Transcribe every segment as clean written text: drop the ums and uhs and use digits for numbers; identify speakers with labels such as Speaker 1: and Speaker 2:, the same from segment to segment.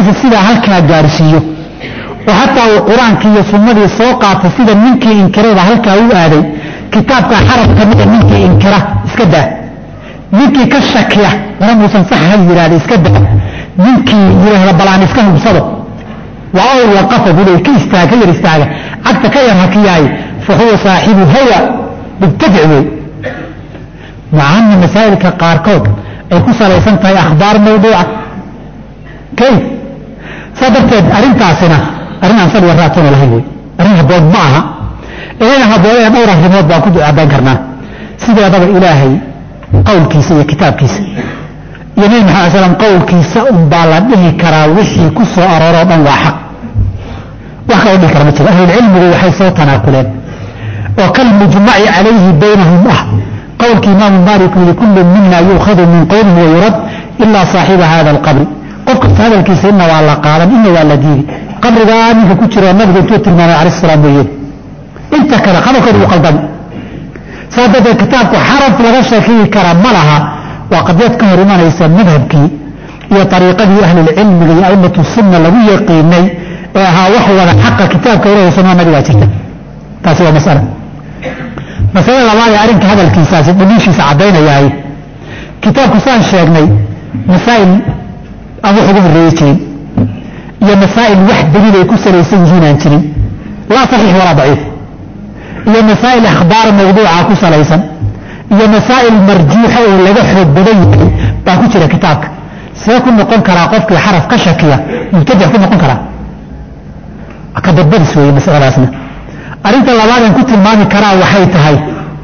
Speaker 1: naftiisa sidaa halkaa gaarsiiyo oo hataa uu qur-aankii iyo sunnadii soo qaatay sida ninkii inkirayba halkaa u aaday kitaabka xaraf ka mida ninkii inkira iska daa ninkii ka shakiya wana muusan sax ha yidhaahda iska daa ninkii yidhaahda balaan iska hubsado waa owl waqafa buu ka istaaga ka yar istaaga cagta ka yar hakiyaay fa huwa saaxibu hawa mubtadic wey macaana masaa'ilka qaarkood ay ku salaysan tahay akhbaar mawduuca kayf saa darteed arrintaasina arrin aan sal waraatona lahayn wey arrin habboon ma aha inaga habboonee dhowr arrimood baan ku ducaaban karnaa sideedaba ilaahay qowlkiisa iyo kitaabkiisa iyo nabi maxamed slam qowlkiisa unbaa la dhihi karaa wixii ku soo arooroo dhan waa xaq wax kaloo dhihi kara ma jiro ahlulcilmigu waxay soo tanaakuleen oo kalmujmaci calayhi baynahum ah qowlkii imaamu maalik yidhi kullu mina yuukhadu min qowlihi wayurad ilaa saaxiba hada alqabri qof kasta hadalkiisa ina waa la qaadan ina waa la diidi qabrigaa ninka ku jiro nabigu intuu tilmaamay calayh salaam weeyeen inta kale qabalkooda uu qaldami saa darteed kitaabku xaraf laga sheekeyi kara ma laha waa qadiyad ka hor imanaysa madhabkii iyo ariiqadii ahlulcilmiga iyo aimatu sunna lagu yaqiinay ee ahaa wax wada xaqa kitaabka ilahi sunaa nabigaa jirta taasi waa masala masalada labaad ee arrinka hadalkiisaasi dhaliishiisa caddaynayahay kitaabku saan sheegnay masaa'il aan wax ugu horreeyi jirin iyo masaa'il wax daliil ay ku salaysan yihiin aan jirin laa saxiix walaa daciif iyo masaa'il akhbaar mawduuca ku salaysan iyo masaa'il marjuuxa oo laga xoog badan yahay baa ku jira kitaabka see ku noqon karaa qofkii xaraf ka shakiya mubtadic ku noqon karaa ka badbadis weeye masaladaasna arrinta labaadaan ku tilmaami karaa waxay tahay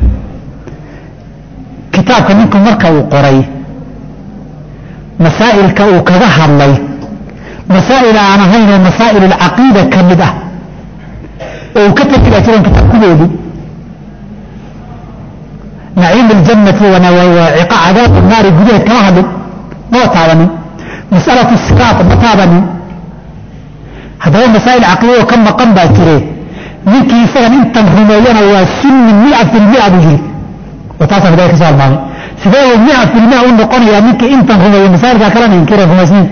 Speaker 1: kitaabka ninku marka uu qoray masaa'ilka uu kaga hadlay masaa'il aan ahayn oo masaa'il alcaqiida ka mid ah oo uu ka tagiga jireen kitaabkudoodii naciim aljannati waciqa cadaab naari gudaheed kama hadlin maba taabanin mas'alatu siraat ma taabanin haddaba masaa'il caqiida oo ka maqan baa jire ninkii isagan intan rumeeyana waa sunni 100% buu yiri وتاسع بداية كسال مامي سيداوي 100% ونقوني يا منك انت هم مسائل ذاكرنا ينكره في مسنين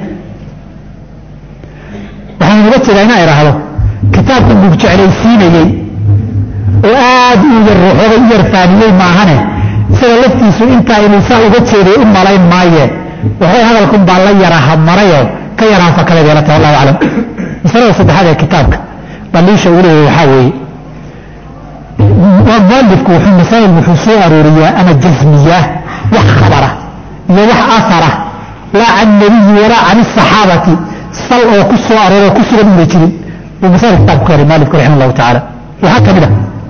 Speaker 1: وحين نبتش لنا يرهبه كتابكم بجعلي سيني وآد يروح ويرفاني معهنا سيدا لفتيسو انت إنساء وبتشيري إما لين مايه وهي هذا لكم بالله يرهب مريو كي يرهب فكذا بيالته والله أعلم يسألوا صد هذا كتابك بليش أوله يحاوي ومؤلفك وحي مسائل وحسوء أرورية أنا جزمية وخبرة يوح أثرة لا عن النبي ولا عن الصحابة صلوا وكسوا أرورية وكسوا من الجري ومسائل كتاب كوري مالك رحمه الله تعالى وهكذا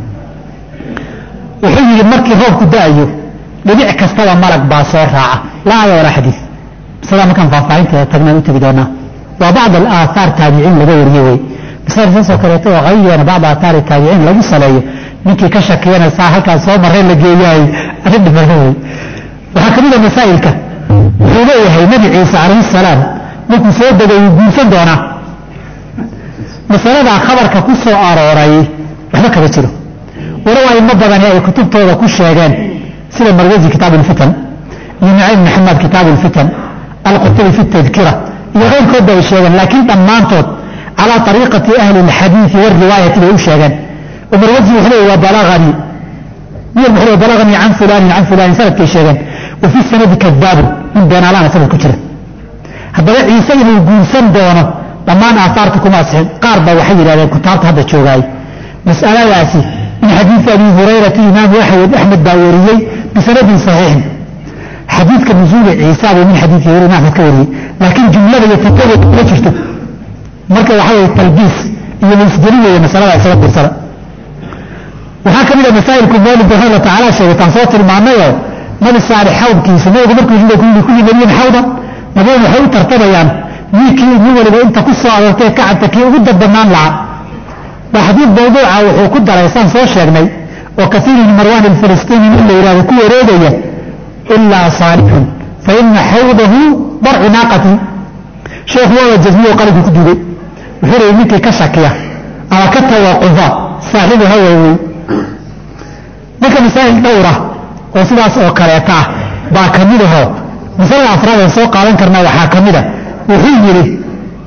Speaker 1: وحي المركي روك دائيو لبيعك استوى ملك باصور راعة لا ولا حديث سلام كان فافعين تجمعين تبدونا وبعض الآثار تابعين لدوريوي بصير سنسو كريتو غير بعض آثار التابعين لو صليه ninkii ka shakiyana saa halkaas soo maray la geeyaay arrin dhibaatay waxa kamida masaa'ilka wuxuu leeyahay nabi ciise calayhi salaam markuu soo degay guursan doona masalada khabarka ku soo arooray waxba kama jiro walaal ay badan ay kutubtooda ku sheegeen sida marwazi kitaabul fitan iyo naciim maxamed kitaabul fitan al-qurtubi fi tadhkira iyo qeyrkood ay sheegeen laakiin dhammaantood ala tariiqati ahli al-hadith wa riwaayati ay sheegeen ومروزي وحليه وبلغني مين وحليه بلغني عن فلان سنة كيشيغان وفي السنة كذاب من بين علانا سنة كتير هذا عيسى يقول سندونا لما أنا أثارتكم أسهل قاربة وحيرة كتابت هذا الشوغاي مسألة ياسي من حديث أبي هريرة إمام أحمد الداوري بسند صحيح حديث كنزول عيسى من حديث يوري أحمد كوري لكن جملة يتكلم وجهته مركز وحيرة التلبيس يمسجرية مسألة يسألة برسالة وهكذا مسائلكم مالك رحمه الله تعالى شيطان صوت المعنى من الصالح حوض كيس ما يقدر كل مليون حوضا مليون حوض ترتبى يعني ميكي مو اللي انت قصة على كعبتك وقد الضمان لها وحديث موضوع وقد رئيسان صوت شيرني وكثير من مروان الفلسطيني إلا إلى ذكوة ريدية إلا صالح فإن حوضه برع ناقتي شيخ هو الجزمية وقالك كدوبي وحيري ميكي كشكية على كتة وقفاء صاحبه هو marka masaa'il dhowra oo sidaas oo kaleeta baa kamid ah masaa'il afraad oo soo qaadan karna waxa kamid ah wuxuu yiri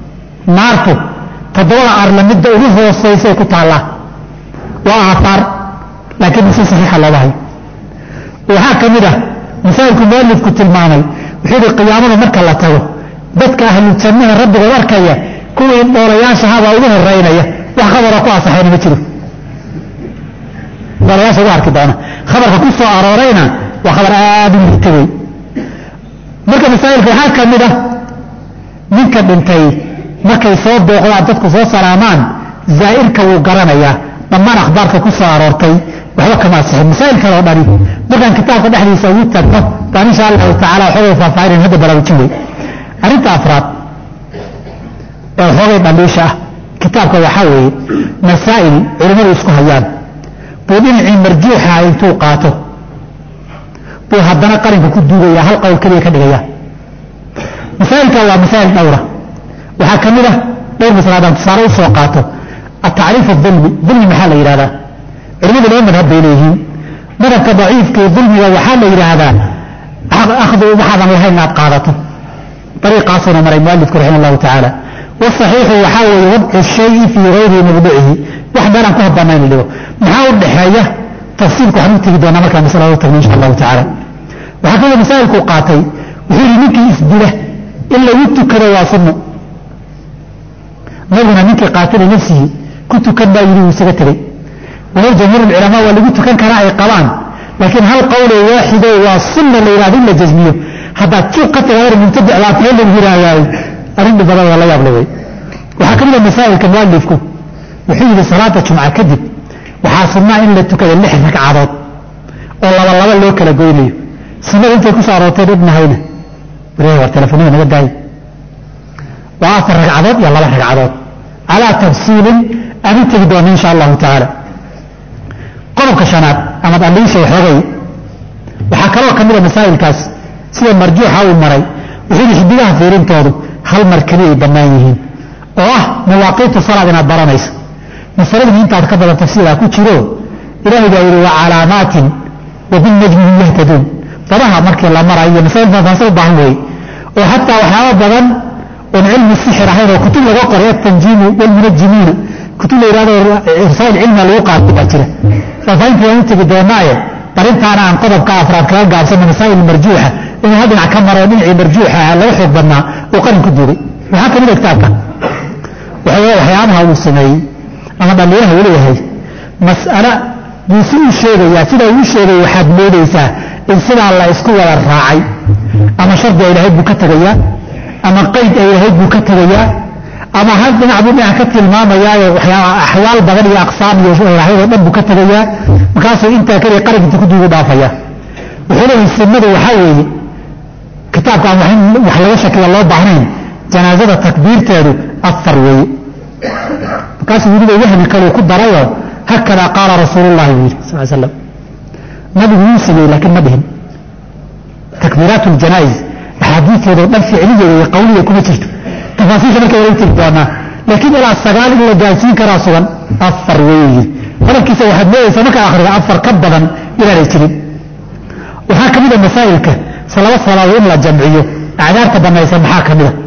Speaker 1: naartu 7 arla midda ugu hooseysay ku taallaa waa aahaar laakiin si saxiixa looga hayo waxaa ka mid ah masaa'ilku mu'allifku tilmaamay wuxuu yidhi qiyaamada marka la tago dadka ahlu jannaha rabbigood arkaya kuwii dhoolayaashahabaa ugu horeynaya wax khabara ku asaxayna ma jiro dhoolayaasha ugu arki doona khabarka ku soo aroorayna waa khabar aad u liita wey marka masaa'ilka waxaa ka mid ah ninka dhintay markay soo booqdaan dadku soo salaamaan zaa'irka wuu garanayaa dhammaan akhbaarka ku soo aroortay waxba kama asixin masaa'il kale oo dhani markaan kitaabka dhexdiisa ugu tagno baan insha allahu tacaala waxoogay faahfaahinan hadda baraarujin wey arrinta afraad ee waxoogay dhaliisha ah kitaabka waxaa weeye masaa'il culimmadu isku hayaan buu dhinacii marjuuxa intuu qaato buu haddana qarinka ku duugaya hal qowl keliya ka dhigaya masaa'ilka waa masaa'il dhowra waxaa ka mid ah dhowr masalaadaan tusaale u soo qaato atacriif adulmi dulmi maxaa la yidhahdaa culimadu laba madhab bay leeyihiin madhabka daciifka iyo dulmiga waxaa la yidhaahdaa akhdu waxaadan lahayn inaad qaadato ariiqaasuuna maray mualifku raxima allahu tacaala wasaxiixu waxaa weeye wadcu shayi fii gayri mawducihi wax meelaan ku habboona in la dhigo maxaa u dhexeeya tafsiilka waxaan u tegi doonaa markaan masalada u tagno insha allahu tacaala waxaa kamida masaa'ilkuu qaatay wuxuu yidhi ninkii isdila in lagu tukado waa sunno nabiguna ninkii qaatila nafsihi ku tukan baa yidhi uu isaga tegey walow jamhuur ulculamaa waa lagu tukan karaa ay qabaan laakiin hal qowloo waaxido waa sunna la yidhahdo in la jasmiyo haddaad juuq ka taga mubtadic baa tahay lagu yidhaahdaay arrin dhibada waa la yaable wey waxaa ka mid a masaa'ilka mualifku wuxuu yidhi salaada jumca kadib waxaa sunnaa in la tukada 6 ragcadood oo laba loo kala goynayo sunnada intay ku soo aroorteen ibnahayna war telefoonada naga daayi waa 4 ragcadood iyo 2 ragcadood calaa tafsiilin aan u tegi doona insha allahu tacaala qodobka shanaad ama dhaliisha xoogay waxaa kaloo ka mid a masaa'ilkaas sida marjuuxa uu maray wuxuu yidhi xidigaha fiirintoodu hal mar keliya ay bannaan yihiin oo ah mawaaqiitu salaad inaad baranayso masaladii intaad ka badan tafsiilaa ku jiro ilaahay baa yidhi wa calaamaatin wa binnajmi hum yahtaduun dabaha markii la marayo masaa'il faahfaahsan u baahan weeye oo xataa waxyaaba badan oon cilmi sixir ahayn oo kutub laga qoray atanjiimu walmunajimiina kutub la yidhahdo irsaa'il cilmiga lagu qaatay baa jira faahfaahintii waan u tegi doonaaye barintaana aan qodobka afraad kaga gaabsanno masaa'il marjuuxa inuu hal dhinac ka maro dhinacii marjuuxa laga xoog badnaa uu qarin ku duugay waxaa ka mid a kitaabka waxyaabaha uu sameeyey ama dhaliilaha uu leeyahay mas'ala buu si u sheegayaa sida uu sheegay waxaad moodaysaa in sidaa la isku wada raacay ama shardi ay lahayd buu ka tegayaa ama qayd ay lahayd buu ka tegayaa ama hal dhinac buu dhinac ka tilmaamayaayo waxyaaba axwaal badan iyo aqsaam iyo rahyadoo dhan buu ka tegayaa markaasuu intaa keliya qarankiisa ku duugu dhaafaya wuxuu leeyahay sunnadu waxaa weeye kitaabka aan wax laga shakiya loo baahnayn janaazada takbiirteedu 4 weeye markaasuu weliba wahmi kaleu ku darayoo hakadaa qaala rasuulullahi buu yidhi sal slam nabigu wuu sameeyey laakiin ma dhihin takbiiraat ljanaa'iz axaadiisteedoo dhan ficliya weeye qawliya kuma jirto tafaasiisha marka wala tegi doonaa laakiin ilaa 9 in la gaarsiin karaa sugan 4 weeye yidhi hadalkiisa waxaad moodaysaa markaa akhriga 4 ka badan inaanay jirin waxaa ka mid a masaa'ilka laba salaadood in la jamciyo acdaarta banaysa maxaa ka mida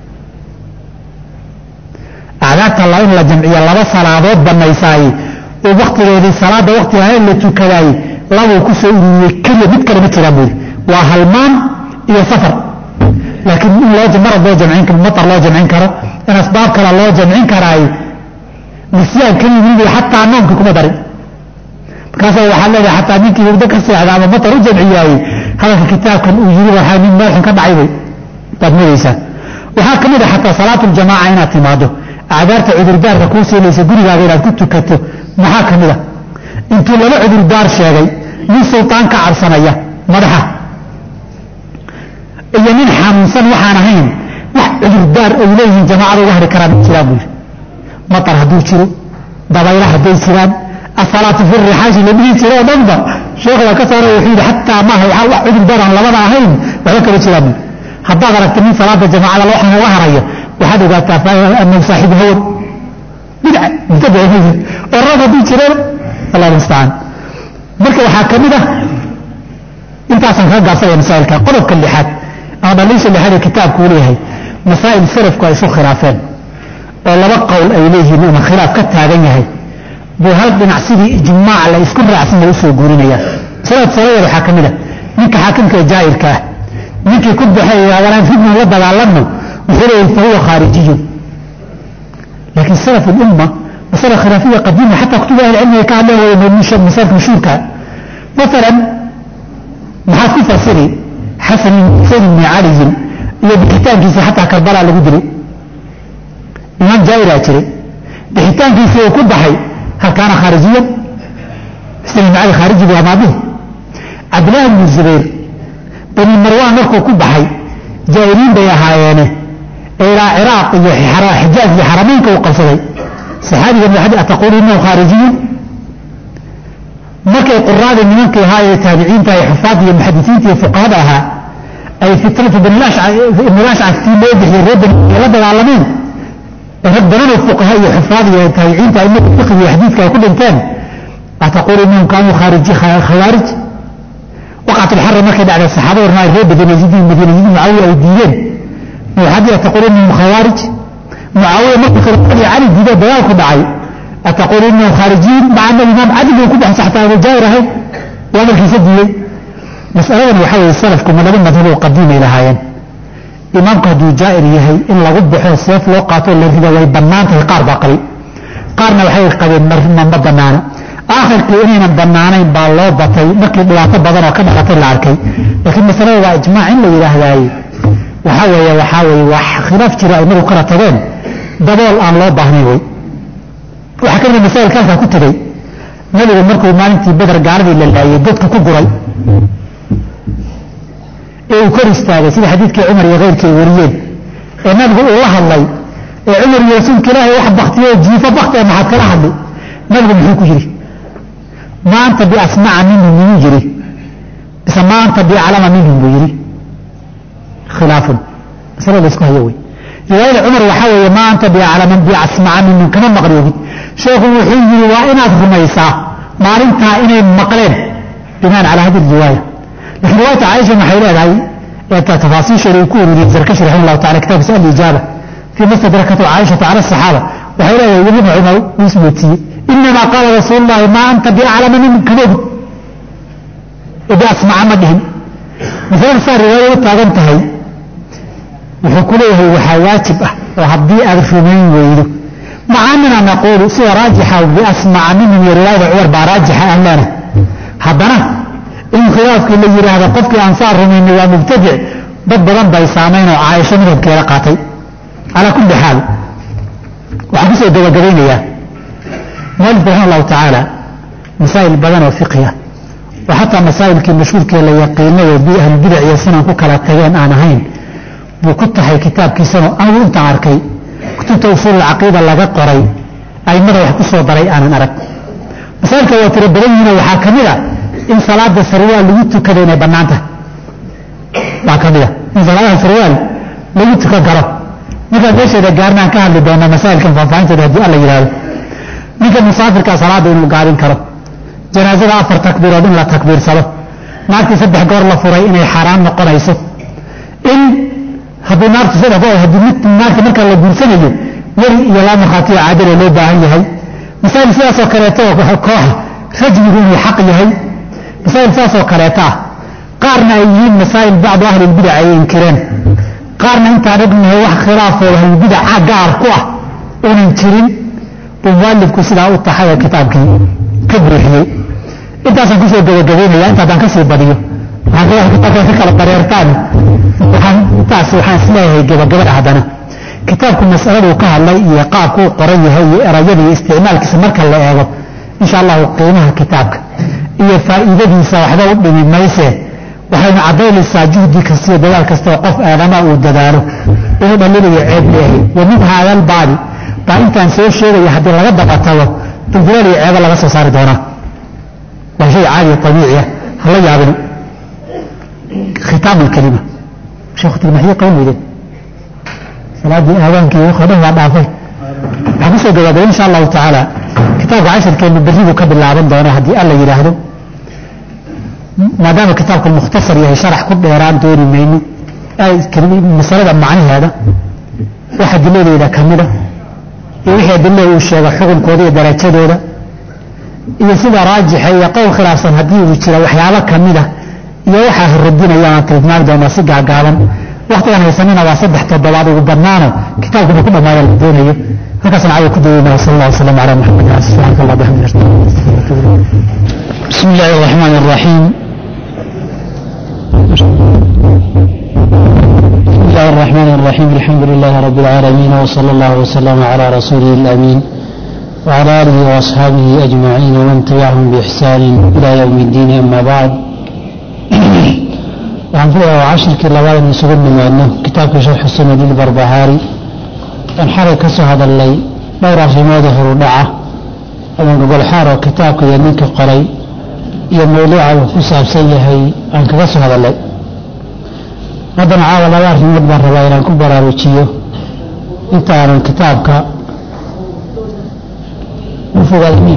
Speaker 1: acdaarta in la jamciyo 2 salaadood banaysaay oo waktigeedii salaada waktiga in la tukadaay labuu ku soo ururiyey keliya mid kale ma jiraan buu yidhi waa halmaan iyo safar laakiin in marad loo jamcin matar loo jamcin karo in asbaab kale loo jamcin karaay nisyaan ka yimid xataa noomka kuma darin markaasoo waxaa leedahay xataa ninkii hurdo ka seexda ama matar u jamciyaayey hadalka kitaabkan uu yiri waxaa nin meel xun ka dhacay bay baad moodaysaa waxaa ka mid a xataa salaatuljamaaca inaad timaado acdaarta cudurdaarka kuu siinaysa gurigaaga inaad ku tukato maxaa ka mid a intuu 2 cudurdaar sheegay nin sultaan ka cabsanaya madaxa iyo nin xanuunsan waxaan ahayn wax cudurdaar ay leeyihiin jamaacada uga hari karaan jiraan buu yidhi matar hadduu jiro dabayla hadday jiraan asalaatu fi rixaashi la dhihi jiro oo dhanba sheekha ka saaray wuxuu yidhi xataa maaha wax cudurdaar aan labada ahayn waxba kama jiraan buu haddaad aragta nin salaada jamaacada loo xanuun uga harayo waxaad ogaataa annahu saaxibu hawan bidca mubtadic oo rab hadduu jirana allah mustacaan marka waxaa ka mid ah intaasaan kaga gaabsanaya masaa'ilka qodobka 6aad ama dhaliisha 6aad ee kitaabku uu leeyahay masaa'il salafku ay isu khilaafeen oo laba qowl ay leeyihiin ama khilaaf ka taagan yahay buu hal dhinac sidii ijmaac la isku raacsan la usoo guurinaya saladeeda waxaa ka mid a ninka xaakimka ee jaa'irka ah ninkii ku baxeeya walaan fidna la dagaalanno wuxuu leeyahay fahuwa khaarijiyun laakiin salaf ulumma masala khilaafiya qadiima xataa kutuba ahli cilmiga ka hadleen way masailka mashhuurka maalan maxaad ku fasiri xasan ibn xusein ibni caliyin iyo bixitaankiisa xataa karbala lagu dilay imaam jaa'iraa jiray bixitaankiisii uu ku baxay hal kaana khaarijiyan xusein ibni cali khaariji buu amaabihi cabdillahi ibnu zubayr bani marwaan markuu ku baxay jaa'iriin bay ahaayeene ee ilaa ciraaq iyo xijaaz iyo xarameynka uu qabsaday saxaabigan waxay ataquulu innahu khaarijiyun markay quraadii nimankii ahaa ee taabiciinta ee xufaad iyo muxadisiinta iyo fuqahada ahaa ay fitnatu ibn al-ash'ath tii loo bixiyey reer bani la dagaalameen rag badan oo fuqaha iyo xufaad iyo taabiciinta aimada fiqhi iyo xadiidka ay ku dhinteen ataquulu innahum kaanuu khawaarij waqcat alxarra markay dhacday saxaabada ornaa reer madiinayidin mucaawiya ay diideen waxaad ataquulu innahum khawaarij mucaawiya markuu khilaafadii cali diiday dagaalku dhacay ataquulu innahum khaarijiyin maca imaam cadli uu ku baxay xataa abu jaahir ahayd waa amalkiisa diiday masaladan waxaa weeye salafku ma laba madhab oo qadiimay lahaayeen imaamku hadduu jaa'ir yahay in lagu baxo seef loo qaato la rida way bannaan tahay qaar baa qabay qaarna waxay qabeen ma bannaana aakhirkii inaynan bannaanayn baa loo batay markii dhibaato badan oo ka dhalatay la arkay laakiin masalada waa ijmaac in la yidhaahdaaye waxaa weeye wax khilaaf jira ay nagu kala tageen dabool aan loo baahnayn wey waxaa ka mida masaa'ilkaasaa ku tegey nabigu markuu maalintii beder gaaladii la laayay dadka ku guray ee uu kor istaagay sida xadiidkii cumar iyo keyrkii ay wariyeen ee nabigu uu la hadlay ee cumar iyo rasuulka ilaahay wax baktiyo jiifo bakti ee maxaad kala hadlay nabigu muxuu ku yidhi maanta biasmaca minhum miyuu yidhi bise maanta biaclama minhum buu yidhi khilaafun masala la isku hayo wey riwaayada cumar waxaa weeye maanta biasmaca minhum kama maqli ogid sheekhu wuxuu yidhi waa inaad rumaysaa maalintaa inay maqleen binaan calaa hadi riwaaya lakiin riwaayata caaisha waxay leedahay tafaasiisheeda uu ku ururiyey zarkashi raximah allahu tacala kitaabkiisa alijaaba fii mastadrakatu caaishata cala asaxaaba waxay leedahay weliba cumar wuu isweydiiyey inamaa qaala rasuulu llahi maa anta biaclama minhum kama ogid ee biasmaca ma dhihin masalada saa riwaayada u taagan tahay wuxuu ku leeyahay waxaa waajib ah oo haddii aad rumayn weydo maca annana naquulu sida raajixa biasmaca minhum iyo riwaayada cumar baa raajixa aan leenahay haddana in khilaafkii la yidhaahdo qofkii ansaar rumaynay waa mubtadic dad badan bay saamayn oo caaisho madhabkeeda qaatay calaa kulli xaal waxaan kusoo gabagabaynayaa mualifku raxima allahu tacaala masaa'il badan oo fiqhiya oo xataa masaa'ilkii mashhuurkee la yaqiinay oo ahlulbidac iyo sinan ku kala tageen aan ahayn buu ku tahay kitaabkiisanoo anigu intaan arkay kutubta usuululcaqiida laga qoray aimada wax ku soo daray aanan arag masaa'ilka waa tiro badan yihiinoo waxaa ka mid a in salaada sarwaal lagu tukado inay bannaan tahay baa ka mid a in salaadaha sarwaal lagu tukan karo markaan meesheeda gaarnaan ka hadli doona masaa'ilkan faahfaahinteeda haddii alla yidhaahdo ninka musaafirka salaada inuu gaabin karo janaazada 4 takbiirood in la takbiirsado naagtii 3 goor la furay inay xaaraan noqonayso in haddii naartu saddex goor haddii mid naagta markaa la guursanayo weri iyo laa markhaatiyo caadil loo baahan yahay masaa'il sidaasoo kaleeto kooxa rajmigu inuu xaq yahay masaa'il sidaasoo kaleeta ah qaarna ay yihiin masaa'il bacdu ahli lbidac ay inkireen qaarna intaan ognahay wax khilaafoo ahlulbidaca gaar ku ah unan jirin buu mualifku sidaa u taxay oo kitaabkii ka buuxiyey intaasaan kusoo gabagabaynaya intaadaan ka sii badiyo kitaabka ka kala dareertaan intaas waxaan isleeyahay gabagabada haddana kitaabku masaladuu ka hadlay iyo qaabkuu qoran yahay iyo erayada iyo isticmaalkiisa marka la eego insha allahu qiimaha kitaabka iyo faa'iidadiisa waxba u dhimi mayse waxaynu caddaynaysaa juhdi kastiyo dadaal kastoo qof aadama uu dadaalo inuu dhalinayo ceeb leeyahay wa min haadal baabi baa intaan soo sheegaya haddii laga dabatago dulduleal iyo ceebo laga soo saari doonaa waa shay caadiya abiiciya hala yaabin khitaam alkalima sheekhu tilmaxiye qaban weydeen salaadii aadaankii wuxuu dhan waa dhaafay waxaan kusoo gabaabay insha allahu tacaala kitaabka cashirkeennu berribuu ka bilaaban doona haddii alla yidhaahdo maadaama kitaabka mukhtasar yahay sharax ku dheeraan dooni mayno masalada macnaheeda waxa diladeeda ka mida iyo wixii adille uu sheego xukunkooda iyo darajadooda iyo sida raajixa iyo qowl khilaafsan haddii uu jiro waxyaabo ka mida iyo waxaa radinaya aan tilmaami doonaa si gaagaaban waqtigan haysanina waa 3 toddobaad ugu badnaano kitaabkuna ku dhammaada la doonayo halkaasna caawa ku daweynaa sallallahu alayhi wa sallam ala muhammad subhanaka allah bihamdika بسم الله الرحمن الرحيم بسم الله الرحمن الرحيم الحمد لله رب العالمين وصلى الله وسلم على رسوله الأمين وعلى آله وأصحابه أجمعين ومن تبعهم بإحسان إلى يوم الدين أما بعد وعن فيها وعشر كلابات من سبب من أنه كتاب شرح السنة للبربهاري انحرك هذا اللي دورة في موضح الربعة ومن قبل حارة كتابك يمينك قري iyo mawduuca uu ku saabsan yahay aan kaga soo hadalay haddana caawa laba arrimood baan rabaa inaan ku baraarujiyo intaanan kitaabka u fogaadmin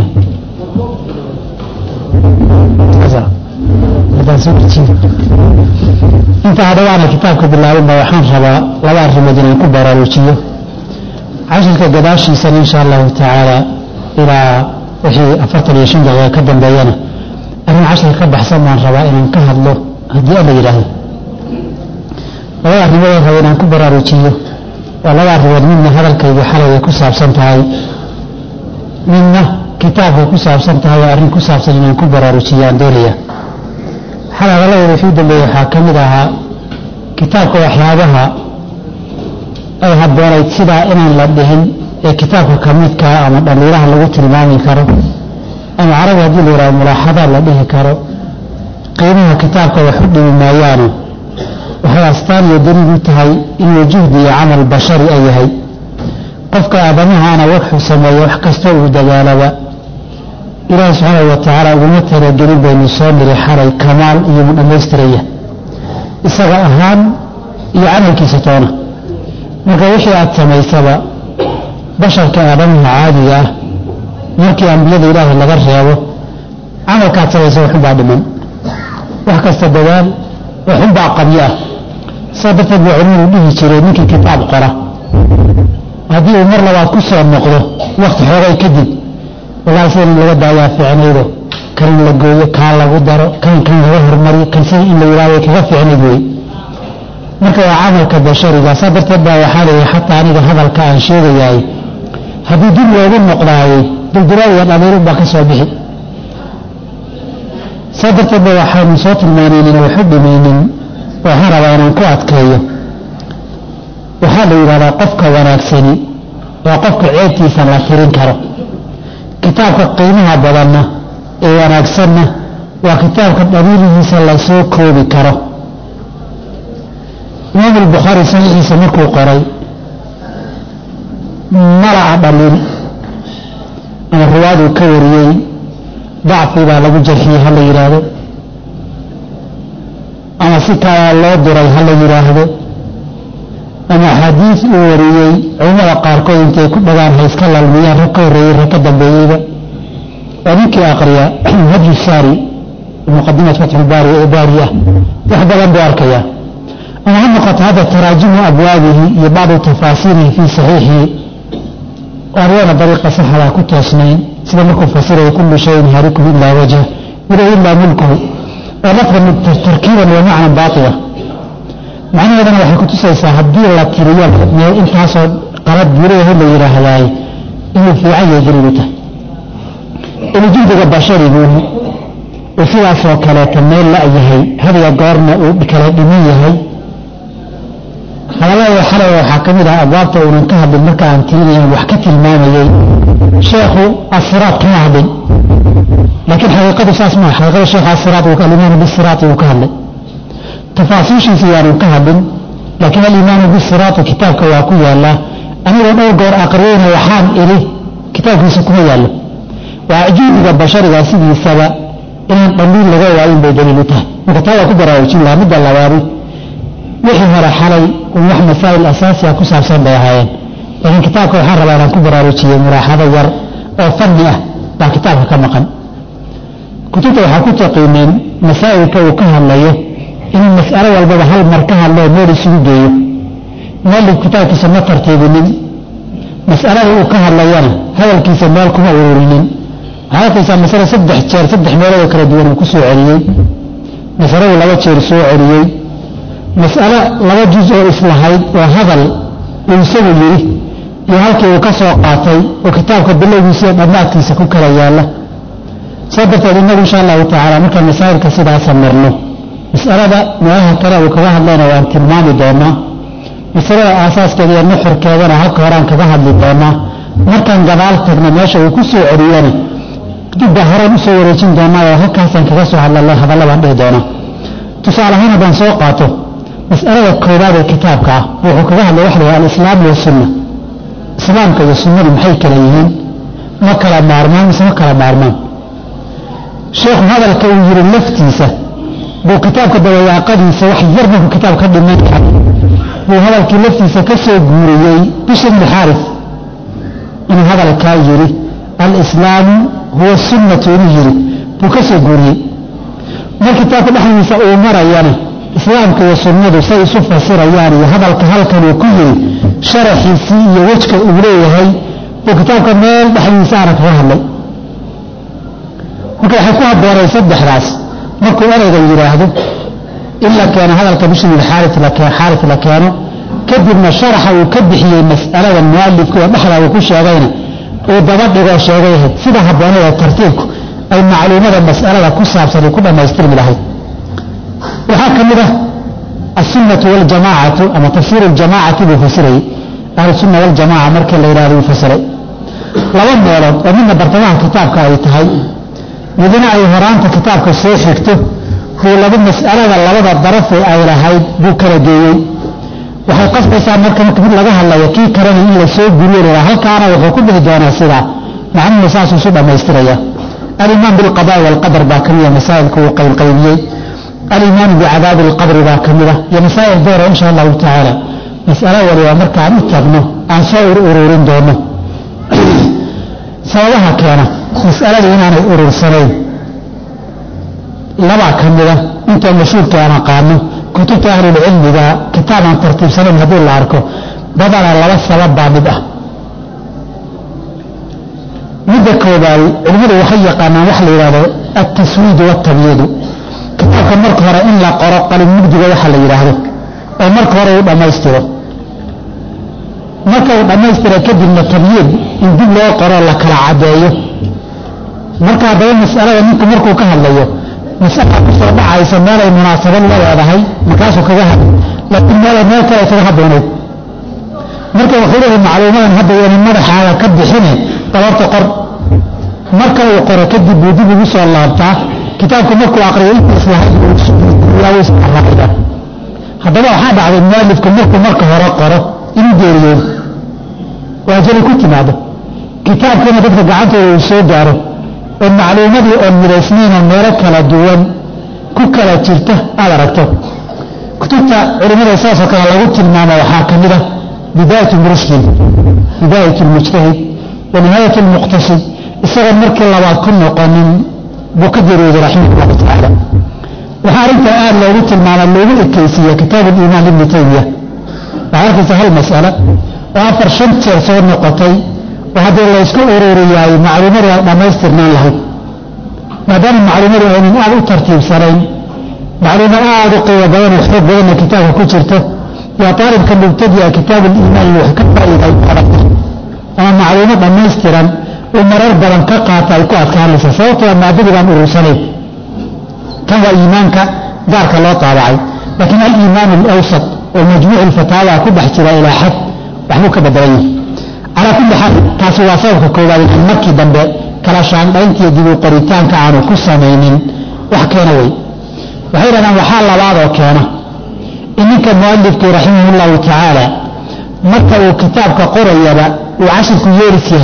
Speaker 1: inta hadhawaana kitaabka bilaabinba waxaan rabaa laba arrimood inaan ku baraarujiyo cashirka gadaashiisana insha allahu tacaala ilaa wixii 45 daqiiqo ka dambeeyana arrin cashirka ka baxsan baan rabaa inaan ka hadlo haddii alla yidhaahdo laba arrimood raba inaan ku baraarujiyo waa laba arrimood midna hadalkaygu xalay ay ku saabsan tahay midna kitaabkay ku saabsan tahay waa arrin ku saabsan inaan ku baraarujiyo aan doonaya xalay hadalladooda wixii dambeeyey waxaa ka mid ahaa kitaabka waxyaabaha ay habboonayd sidaa inaan la dhihin ee kitaabka ka midkaa ama dhaliiraha lagu tilmaami karo ama carabi haddii la yidhahdo mulaaxadaad la dhihi karo qiimaha kitaabka wax u dhimi maayaano waxay astaan iyo daliil u tahay inuu juhdi iyo camal bashari ay yahay qofka aadamahaana wuxuu sameeya wax kasta uu dadaalaba ilaahi subxaanahu wa tacaala uguma talagelin baynu soo niri xalay kamaal iyo mu dhammaystiraya isaga ahaan iyo camalkiisa toona marka wixii aad samaysaba basharka aadamaha caadiga ah markii ambiyada ilaahay laga reebo camalkaad samaysa waxunbaa dhiman wax kasta dadaal waxunbaa qabyo ah saa darteed buu culimadu dhihi jiray ninkii kitaab qora haddii uu mar labaad ku soo noqdo wakti xoogay kadib wallahi sida in laga daayaa fiicnaydo kan in la gooyo kaa lagu daro kan laga hormariyo kan sida in la yidhahdo kaga fiicnayd wey marka waa camalka bashariga saa darteed baa waxaa leeyahay xataa aniga hadalka aan sheegayaay haddii dib loogu noqdaayey dulduraad iyo dhaliilun baa ka soo bixi saa darteed ba waxaanu soo tilmaanaynina waxu dhimaynin waxaan rabaa inaan ku adkeeyo waxaa la yidhahdaa qofka wanaagsani waa qofka ceebtiisa la tirin karo kitaabka qiimaha badanna ee wanaagsanna waa kitaabka dhaliilihiisa la soo koobi karo imaam albukhaari saxiixiisa markuu qoray mala'a dhaliil ama ruwaaduu ka wariyey dacfi baa lagu jarxiyey ha la yidhaahdo ama si kalaa loo duray ha la yidhaahdo ama xadiis uu wariyey culimmada qaarkood intay ku dhagaan hayska lalmiyaan rag ka horreeyey rag ka dambeeyeyba waa ninkii aqriya hadyu saari muqadimat fatxulbaari ee baari ah wax badan buu arkayaa ama ha noqoto hadda taraajimu abwaabihi iyo bacdu tafaasiirihi fii saxiixihi arwana dariiqa saxdaa ku toosnayn sida markuu fasiraya kullu shayin haarikum ilaa wajha ilayhi ilaa mulkuhu oo lafdan tarkiiban wa macnan baatila macnaheedana waxay ku tusaysaa haddii la tiriyo intaasoo qalad gureeho la yidhaahdaay inuu fiican yahay daliil u tahay inuu juhdiga bashariguuhu uu sidaasoo kaleeta meel la yahay hadiga goorna uu kala dhiman yahay hadallada xalay waxaa ka mid ah abwaabta uunan ka hadlin marka aan tirinayaan wax ka tilmaamayey sheekhu asiraat kama hadlin laakiin xaqiiqadu saas maaha xaqiiqada sheekha asiraat alimaanu bisiraati uu ka hadlay tafaasiishiisa yaanu ka hadlin laakiin alimaanu bisiraati kitaabka waa ku yaallaa anigoo dhowr goor aqriyeyna waxaan idhi kitaabkiisa kuma yaallo waa juhdiga bashariga sidiisaba inaan dhaliil laga waayin bay daliil u tahay marka taa waa ku baraarujin lahaa midda labaadi wixii hore xalay wax masaa'il asaasiya ku saabsan bay ahaayeen laakiin kitaabka waxaan rabaa inaan ku baraarujiyey mulaaxado yar oo fanni ah baa kitaabka ka maqan kutubta waxaa ku taqiineen masaa'ilka uu ka hadlayo inuu mas'alo walbaba hal mar ka hadloo meel isugu geeyo maalib kitaabkiisa ma tartiibinin mas'alada uu ka hadlayana hadalkiisa meel kuma ururinin halkaysa mas'ala 3 jeer 3 meelood kala duwan ku soo celiyay mas'alada 2 jeer soo celiyay mas'ala 2 juz oo islahayd oo hadal uu isagu yiri iyo halkii uu ka soo qaatay oo kitaabka bilowgiisa dhammaadkiisa ku kala yaala sababta innagu insha Allah ta'ala marka masaa'ilka sidaas marno mas'alada meelaha kale uu kaga hadlayna waan tilmaami doonaa mas'alada asaaskeeda iyo nuxurkeedana halka horaan kaga hadli doonaa markaan gadaal tagno meesha uu ku soo celiyana dib horaan u soo wareejin doonaa oo halkaasaan kaga soo hadalladaan dhihi doonaa tusaale ahaan haddaan soo qaato mas'alada koowaad ee kitaabka ah wuxuu kaga hadlay waxa la yidhaha alislaam iyo sunna islaamka iyo sunnadu maxay kala yihiin ma kala maarmaan mise ma kala maarmaan sheekhu hadalka uu yiri laftiisa buu kitaabka dawaaqadiisa wax yar markuu kitaabka dhiman yahay buu hadalkii laftiisa ka soo guuriyey bishr ibn xaaris inuu hadalkaa yiri alislaamu huwa sunnatu inuu yiri buu ka soo guuriyey mar kitaabka dhexdiisa uu marayana islaamka iyo sunnadu say isu fasirayaan iyo hadalka halkan uu ku yiri sharaxiisii iyo wajka uu leeyahay buu kitaabka meel dhexdiisa aana kaga hadlay marka waxay ku habboonay saddexdaas markuu ereyga yidhaahdo ila keena hadalka bishr ibn xaaris la keeno kadibna sharaxa uu ka bixiyey mas'alada muallifka oo dhexda uu ku sheegayna uu daba dhigoo sheegayahay sida habboonada tartiibku ay macluumada mas'alada ku saabsan ku dhamaystirmi lahayd waxaa ka mid ah السنة والجماعة أما تفسير الجماعة بفسره أهل السنة والجماعة مركز لإله بفسره لابد مولد ومن برتباه كتابك أيتهي مدينة أي هرانت كتابك السيحكته هو لابد مسألة لابد الضرف أي لهاي بوكرة ديوي وحي قصد إسان مركز كبير لغاها الله يكي كراني إلا سوء قليل هل كان وحكم به دوانا سرع مع النساس سبع ما يستريا الإيمان بالقضاء والقدر باكرية مسائل كوقي القيمية الإيمان بعذاب القبر باكملة يا مسائل دورة إن شاء الله تعالى مسألة ولي أمرك عن التغنى عن صور أرورين دونه سوالها كان مسألة لنا أرور سنين لبع كملة أنت المشهور كان قانو كتبت أهل العلم إذا كتابا ترتيب سنين هدول العركو بدل الله السبب بعد مدى كوباي علمي وحيق أنا وحلي هذا التسويد والتبييد كتابك مرك هره إن لا قرأ قلب مجدي وحل يراهده أو مرك هره وما يستوى مرك وما يستوى كده من التبيين إن دب له قرأ لك العداية مرك هذا المسألة منك مرك وكهل ليه مسألة مصطلح عيسى ما له مناسبة لا هذا هي مكاسو كذهب لكن ما كان يتذهب هنا مرك وخيره المعلومات هذا يعني مرح على كد حين طلبت قرب مرك وقرأ كده بودي بوصل الله تعالى كتابكم مركو عقريين إصلاح يوز الرحلة هذا هو حاب على المؤلف كم مركو هرقرة إنه ديريون وأجل كنت معه كتاب كنا تبقى عنده ويسوداره المعلومات والمرسمين المركة لدوان كوكا تلته على ركته كتبت علماء أساسا كان لغت المعنى وحاكم له بداية المرسل بداية المجتهد ونهاية المقتصد الصغر مركة الله كنا قانون بقدر رحمه الله تعالى وحارنت الآن لو قلت المعنى اللغة الكيسية كتاب الإيمان لابن تيمية وعارف سهل المسألة وعفر شمت صور نقطي وهذا الله يسكو أرورياي معلومة ما يسترنا له ما دام المعلومة من أعلى ترتيب سرين معلومة أعلى قوة بيان الحب بين كتاب كترته يا طالب كان مبتدئ كتاب الإيمان وحكم إذا يقرأته أما معلومة ما يسترن ومرر بلان كقاطع الكوات كان لسا صوت وما دبغان أروساني كان إيمانك دارك الله طالعي لكن الإيمان الأوسط ومجموع الفتاوى كل احتراء إلى حد وحنوك بدريه على كل حال تاسوا صوتك كوالي المكي دنبه كلاشان بأنت يجيبوا قريتان كعانوا كسامين وحكينوي وحيرنا وحال الله وكينا إنك المؤلف رحمه الله تعالى مكة وكتابك قريبا وعشر كيورسيه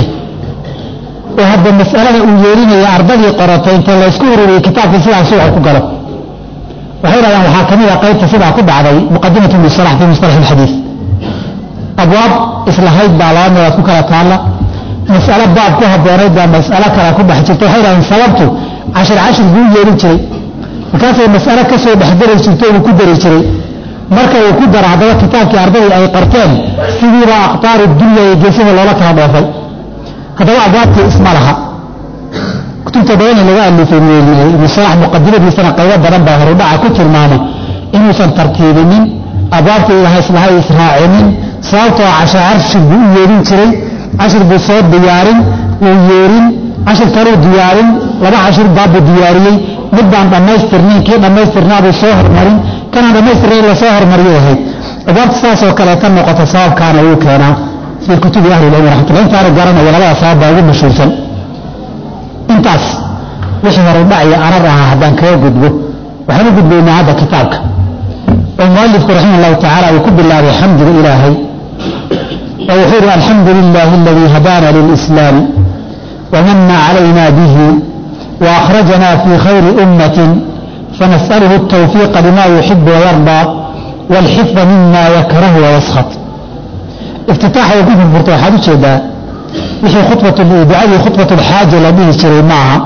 Speaker 1: وهذا المسألة أوليرين يا أربعة قرطين تلا يذكروا كتاب في سبع سورة كقرأ وحين أنا حاكمي قيد سبع كب علي مقدمة المصطلح في مصطلح الحديث أبواب إصلاحات بعلان وكذا تعالى مسألة باب كها بوريد مسألة كلا كب حجته حين أن صلبته عشر بيقول يريد شيء وكانت المسألة كسر بحضر الشيطان وكدر شيء marka uu ku dara haddaba kitaabkii ardayda ay qarteen sidiiba aqtaaru dunya iyo geesida loola kala dhoofay haddaba abwaabtii isma laha kutubta badan laga alifay ibn salax muqadimadiisana qaybo badan baa horudhaca ku tilmaamay inuusan tartiibinin abwaabtii ilahay islahay israacinin sababtoo cashir buu u yeerin jiray cashir buu soo diyaarin wuu yeerin cashir kaluu diyaarin 2 cashir baabuu diyaariyey mid baan dhammaystirnayn kii dhammaystirnaabuu soo hormarin kanaan dhammaystirnayn la soo hormariyay ahayd abwaabta saasoo kaleeta noqota sababkaana wuu keenaa fii kutubi ahli ilcilmi raxmatullah intaana garanaya labada sabab baa ugu mashhuursan intaas wixii horudhaciyo arar ahaa haddaan kaga gudbo waxaan u gudbaynaa hadda kitaabka oo mualifku raximah allahu tacaala uu ku bilaabay xamdiga ilaahay oo wuxuu yidhi alxamdu lilaahi aladii hadaana lilislaami wamana calayna bihi وأخرجنا في خير أمة فنسأله التوفيق لما يحب ويرضى والحفظ مما يكره ويسخط افتتاح وقف الفتوحات شدا وحي خطبة الحاجة لديه اشتري معها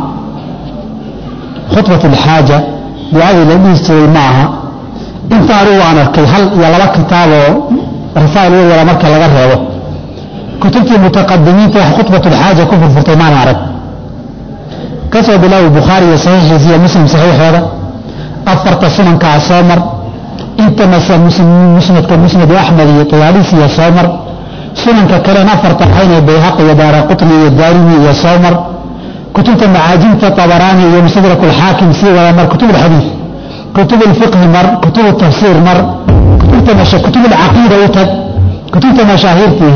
Speaker 1: خطبة الحاجة بهذه لديه اشتري معها انت أروى عن الكي هل يلا كتاب رسائل ولا مركة لغرها كتبت المتقدمين في خطبة الحاجة كفر الفتوح ما نعرف كسر بلاو البخاري صحيح زي مسلم صحيح هذا أفرت سنن كعصامر انت مثلا مسند أحمد يطياليسي يا صامر سنن ككلام أفرت حين بيهقي ودار قطني الدارمي يا صامر كتبت معاجم طبراني ومستدرك الحاكم سوى مر كتب الحديث كتب الفقه مر كتب التفسير مر كتب العقيدة وتد كتبت مشاهير فيه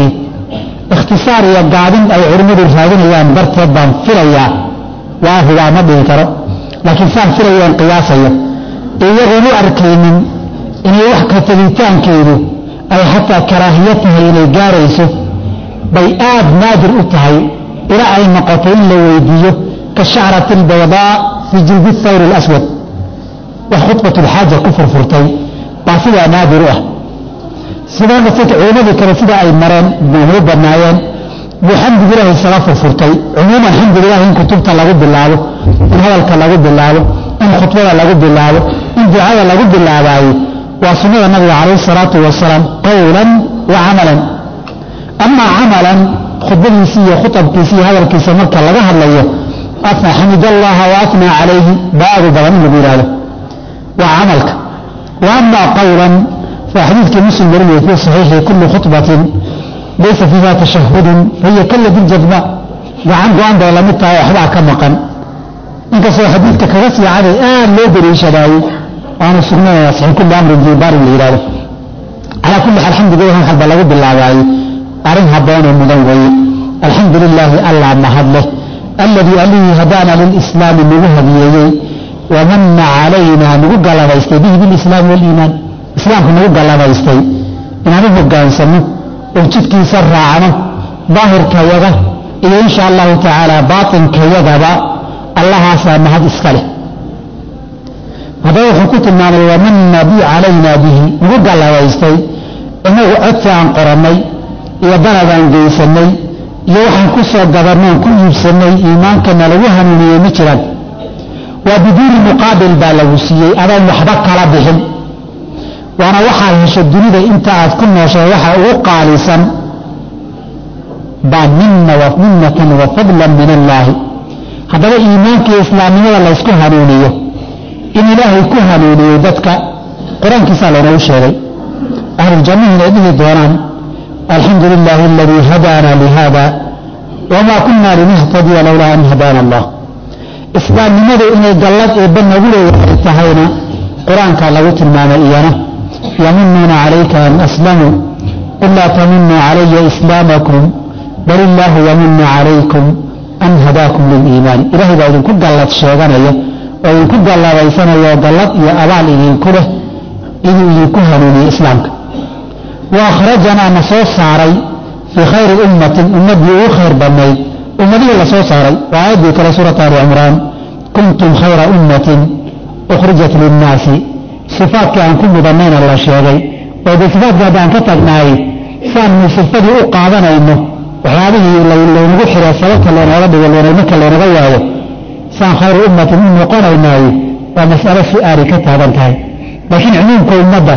Speaker 1: اختصار يا قاعدين أي علمي الفاذين يا مبرت يبان فيليا وهو ما به ترى لكن صار فريا قياسيا يغنو أركين إن يحكى تليتان كيدو أي حتى كراهيته إلى جاريسه بيئات نادر أتهي إلى أي مقاطعين لويديه كالشعرة البيضاء في جلد الثور الأسود وخطبة الحاجة كفر فرتي بعثها نادرة سيدا نسيت عمدي كرسيدا أي مران بمهوب النايان بحمد الله الصلاة فرتي عموما الحمد لله إن كتبت لغد بالله إن هذا لغد بالله إن خطبة لغد بالله إن دعاء لغد بالله وصنع النبي عليه الصلاة والسلام قولا وعملا أما عملا خطبة سيئة خطب كيسية هذا الكيسية مكة لغاها اللي أثنى حمد الله وأثنى عليه بعض ضغن بلاله وعملك وأما قولا فحديث مسلم يروي في صحيح كل خطبة ليس فيها تشهد هي كلة الجذباء وعنده ولا متى وحبع كمقا انت سوى حديثك كغسي عليه لو دري شداوي وانا سنة يصحي كل امر جبار الإرادة على كل حال الحمد لله حب لغد بالله أرنها بين المدوي الحمد لله ألا مهده الذي عليه هدانا للإسلام نوهديه ومن علينا نقول الله يستيديه بالإسلام والإيمان إسلام نقول الله يستي إن هذا قال سمه وجدك سر عنه ظاهر كيغة إن شاء الله تعالى باطن كيغة الله سامح إسكاله هذا حكوت النار ومن نبي علينا به نقول الله يستي إنه أتى عن قرمي يبرد عن جيسني يوحن كسر قدرنا كل يسني إيمان كان لوهن ويمترا وبدون مقابل بالوسيء أنا محبك ربهم وانا وحا يشدني ذا انت كنا وحا وقالسا بعد منا ومنة وفضلا من الله هذا إيمانك إسلامي ولا يسكن هنونيه إن الله يكون هنونيه ذاتك قرآن كسالنا وشيري أهل الجنة لأنه دوران الحمد لله الذي هدانا لهذا وما كنا لنهتدي لولا أن هدانا الله إسلام لماذا إن قلت إبن نقول انتهينا قرآن كان لغت المعنى إيانا يمنون عليك أن أسلموا قل لا تمنوا علي إسلامكم بل الله يمن عليكم أن هداكم للإيمان إلهي بعد كل قلت الشيطانية وإن كل الله ويسانا يقلت يا أبال إذن كله إذن يكهنوا إسلامك وأخرجنا نصوص ساري في خير أمة النبي خير بمي أمدي الله صوص ساري وعيد كلا سورة آل عمران كنتم خير أمة أخرجت للناس صفات عن كل ضمين الله شيئا وإذا صفات قد عن كتبناي سان من صفات أقعدنا إنه وهذه لو نبحر الصلاة اللي نرد واللي نمكة اللي نغيره سان خير أمة من يقول إنه ومسألة سؤالي كتابا كاي لكن عموم كل مدى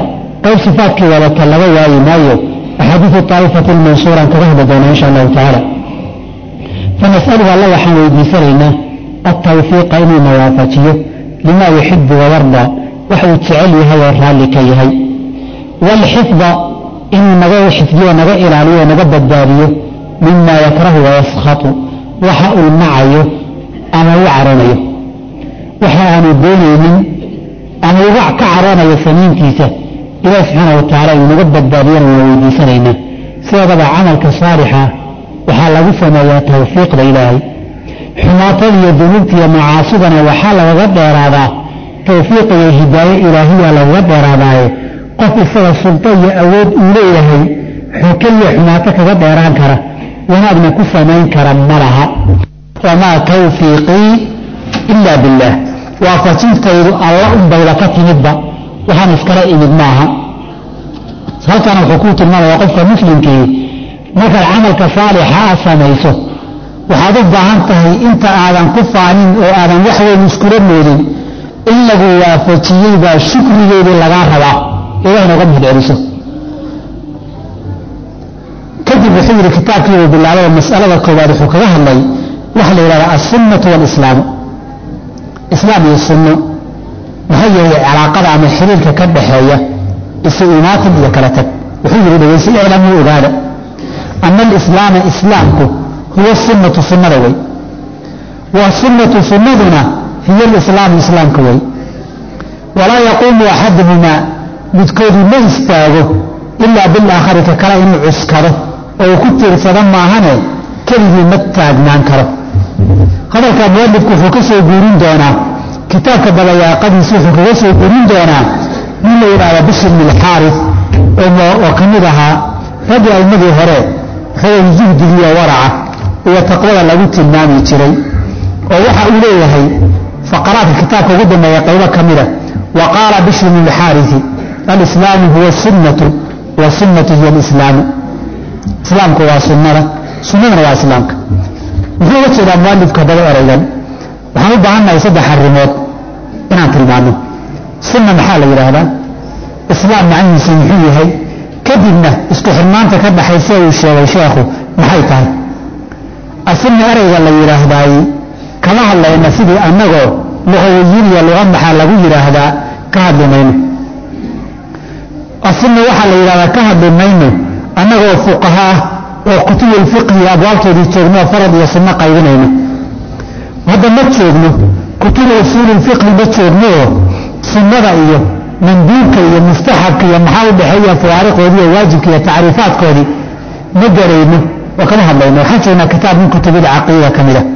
Speaker 1: qayb sifaadkii wadata laga waayi maayo axaadiidu taa'ifati lmansuuran kaga hadli doona insha allahu tacaala fanas'aluhu alla waxaan weydiisanaynaa altawfiiqa inuu nawaafajiyo limaa yuxibu wayardaa wax uu jecel yahay oo raalli ka yahay waalxifda inuu naga xifdiyo naga ilaaliyo naga badbaadiyo mima yakrahu wayaskatu waxa uu nacayo ama u caroonayo waxa aanu doonaynin ama uga ka caroonayo samayntiisa ilaah subxaana watacaala inuu naga badbaadiyana waa weydiisanaynaa sideedaba camalka saalixa waxaa lagu sameeyaa tawfiiqda ilaahay xumaatada iyo dunuubta iyo macaasidana waxaa lagaga dheeraadaa tawfiiq iyo hidaaye ilaahiya lagaga dheeraadaaye qof isaga sulto iyo awood uu leeyahay xuke iyo xumaato kaga dheeraan kara wanaagna ku samayn kara ma laha wamaa tawfiiqii ilaa billaah waafajintaydu alla unbayda ka timidba waxaan iskala imid maaha halkana wuxuu kuu tilmaamayaa qofka muslimkii markaad camalka saalixa aad samayso waxaad u baahan tahay inta aadan ku faanin oo aadan wax weyn iskula moodin in lagu waafajiyey baa shukrigeedii lagaa rabaa ilaah nooga mahad celiso kadib wuxuu yidhi kitaabkiibuu bilaabay mas'alada koowaad wuxuu kaga hadlay waxa la yidhahdaa alsunnatu waalislaamu islaam iyo sunno maxay yahay calaaqada ama xiriirka ka dhaxeeya isu imaatin iyo kala tag wuxuu yidhi dhegeysi iclamuu ogaada ana alislaama islaamku huwa sunnatu sunnada wey wa sunnatu sunnaduna hiya alislaamu islaamka wey walaa yaquumu axaduhumaa midkoodu ma istaago ilaa bilaakhari ka kale inuu cuskado oo uu ku tiirsado maahane keligii ma taagnaan karo hadalkaa mualifku wuxuu ka soo guurin doonaa kitaabka dabayaaqadiisa wuxuu kaga soo guurin doonaa nin la yidhaahda bishr bn alxaaris oo ka mid ahaa raggii aimmadii hore xoog zuhdigiiyo waraca iyo taqwada lagu tilmaami jiray oo waxa uu leeyahay faqaraadka kitaabka ugu dambeeya qaybo ka mida wa qaala bishr bn alxaarisi alislaamu huwa sunnatu wasunnatu hiya alislaamu islaamku waa sunnada sunnadana waa islaamka muxuu uga jeedaa mualifka daba eraygan waxaan u baahannahay 3 arrimood inaan tilmaano sunna maxaa la yidhaahdaa islaam macnihiisu muxuu yahay kadibna isku xirmaanta ka dhaxaysa uu sheegay sheekhu maxay tahay asunna erayga la yidhaahdaay kama hadlayna sidii annagoo luqawiyiin iyo luqa maxaa lagu yidhaahdaa ka hadli mayno asunna waxaa la yidhahdaa ka hadli mayno annagoo fuqaha ah oo kutubul fiqhi abwaabtoodii joogno farad iyo sunno qaybinayno hadda ma joogno kutubu usuulul fiqhi ma joogno oo sunnada iyo manduubka iyo mustaxabka iyo maxaa u dhexeeya fawaariqoodii iyo waajibka iyo tacriifaadkoodii ma garayno oo kama hadlayno waxaan joognaa kitaab min kutubil caqiida ka mida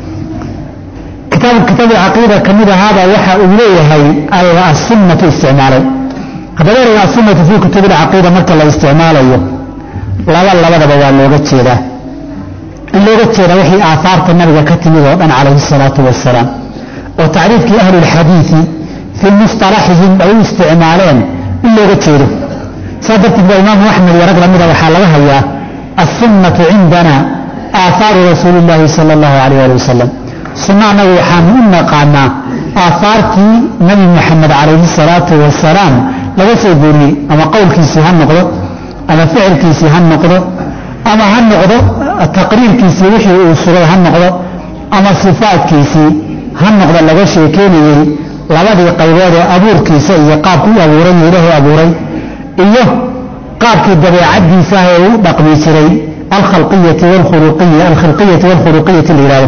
Speaker 1: kitaabul caqiida ka mid ahaaba waxa uu leeyahay as-sunnatu isticmaalay haddaba erayga as-sunnatu fii kutubil caqiida marka la isticmaalayo labadaba waa looga jeedaa in looga jeeda wixii aahaarta nabiga ka timid oo dhan calayhi salaatu wasalaam oo tacriifkii ahlulxadiidi fii musطalaxihim ay u isticmaaleen in looga jeedo saa darteed baa imaamu axmed iyo rag lamida waxaa laga hayaa assunnatu cindana aahaaru rasuuli illaahi sala allahu calayh ali wasalam sunna annagu waxaanu u naqaanaa aahaartii nabi maxamed calayhi salaatu wasalaam laga soo guuriyey ama qowlkiisii ha noqdo ama ficilkiisii ha noqdo ama ha noqdo taqriirkiisii wixii uu sugay ha noqdo ama sifaadkiisii ha noqdo laga sheekeynayey labadii qaybood ee abuurkiisa iyo qaabku u abuuray iyo ilaahu abuuray iyo qaabkii dabeecadiisa ah ee uu dhaqmi jiray alkhalqiyati waalkhuluqiyati la yihahdo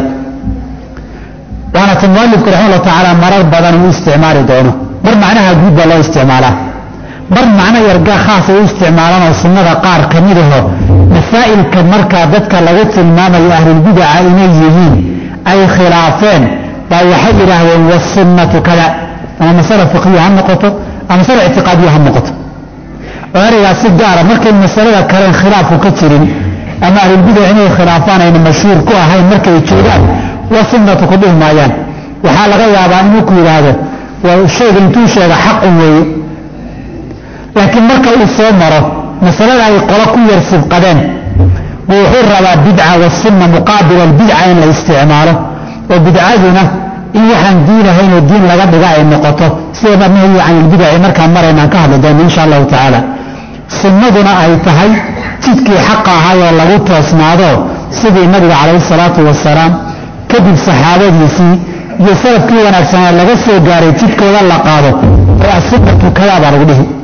Speaker 1: waana tan mualifku raxima allahu tacaala marar badan uu isticmaali doono mar macnaha guud baa loo isticmaalaa mar macno yargaa khaasa u isticmaalaan oo sunnada qaar ka mid aho masaa'ilka markaa dadka lagu tilmaamayo ahlulbidaca inay yihiin ay khilaafeen baa waxay yidhaahdeen wasunnatu kada ama masale fiqhiya ha noqoto ama masale ictiqaadiya ha noqoto oo eraygaas si gaara markay masalada kaleen khilaafku ka jirin ama ahlulbidac inay khilaafaan ayna mashhuur ku ahayn markay joogaan wasunnatu ku dhihi maayaan waxaa laga yaabaa inuu ku yidhaahdo shayga intuu sheega xaqun weeye laakiin marka uu soo maro masalada ay qolo ku yar sibqadeen wuxuu rabaa bidca wasunna muqaabila albidca in la isticmaalo oo bidcaduna in waxaan diinahayn oo diin laga dhiga ay noqoto sida nahyi can ilbidaci markaan maraynaan ka hadli doono insha allahu tacaala. sunnaduna ay tahay jidkii xaqa ahaayoo lagu toosnaado sidii nabiga calayhi salaatu wasalaam kadib saxaabadiisii iyo salafkii wanaagsanaa laga soo gaaray jidkooda la qaado ee asunatu kadaa baa lagu dhihi.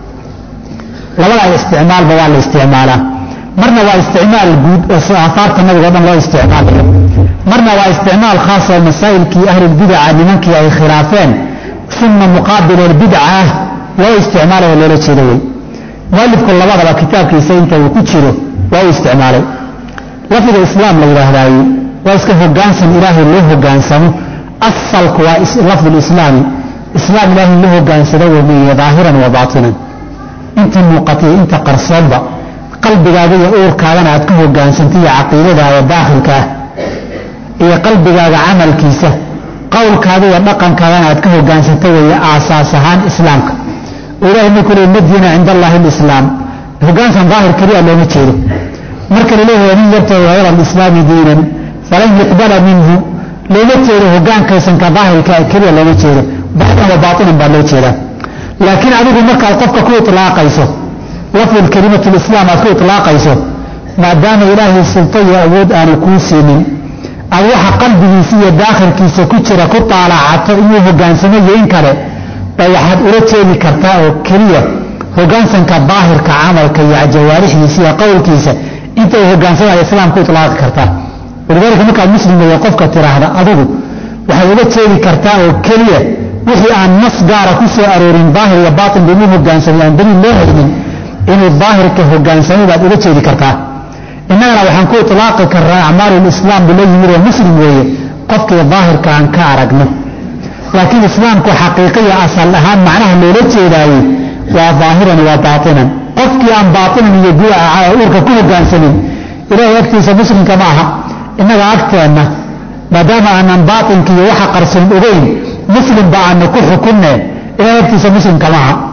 Speaker 1: labada isticmaalba waa la isticmaalaa. marna waa isticmaal guud oo aahaarta nabiga o dhan loo isticmaalayo, marna waa isticmaal khaas oo masaa'ilkii ahlulbidaca nimankii ay khilaafeen sunna muqaabilolbidca ah loo isticmaalayo loola jeeda wey. mualifku labadaba kitaabkiisa inta uu ku jiro waa u isticmaalay. lafdiga islaam la yidhaahdaaye waa iska hogaansan ilaahay loo hogaansamo. asalku waa lafdulislaami, islaam ilaahay loo hogaansado weeye daahiran wa baatinan, inta muuqatay inta qarsoonba qalbigaaga iyo uurkaagana aad ka hogaansantay iyo caqiidadaada daakhilka ah iyo qalbigaaga camalkiisa qowlkaaga iyo dhaqankaagana aad ka hogaansanta weeye aasaas ahaan islaamka. oo ilahay markuu leey inna diina cinda allahi alislaam, hogaansan daahir keliya looma jeedo. marka laleeyahay min yabtagi hayra alislaami diinan falan yuqbala minhu looma jeedo hogaankaysanka daahirka keliya looma jeedo, baatan wa baatinan baa loo jeedaa. laakiin adigu markaad qofka ku itlaaqayso lafdul kelimatulislaam aad ku itlaaqayso, maadaama ilaahay sulto iyo awood aanu kuu siinin, aad waxa qalbigiisa iyo daakhilkiisa ku jira ku taalacato inuu hogaansamo iyo in kale bay waxaad ula jeedi kartaa oo keliya hogaansanka daahirka camalka iyo jawaarixdiisa iyo qowlkiisa inta uu hogaansanaya islaam ku itlaaqi kartaa. walidaalika markaad muslim weeye qofka tiraahda adigu waxaad ula jeedi kartaa oo keliya wixii aan nas gaara ku soo aroorin daahir iyo baatin binu hogaansamay aan daliil loo haynin inuu daahirka hogaansamay baad ula jeedi kartaa. innagana waxaan ku itlaaqi karnaa acmaalulislaam bula yimid oo muslim weeye qofkii daahirka aan ka aragno. laakiin islaamku xaqiiqiya asal ahaan macnaha loola jeedaaye waa daahiran waa baatinan. qofkii aan baatinan iyo guda ahaa uurka ku hogaansamin ilaahay agtiisa muslimka ma aha. innaga agteenna maadaama aanan baatinka iyo waxa qarsoon ogeyn muslim ba aana ku xukunne ilaahay agtiisa muslimka ma aha.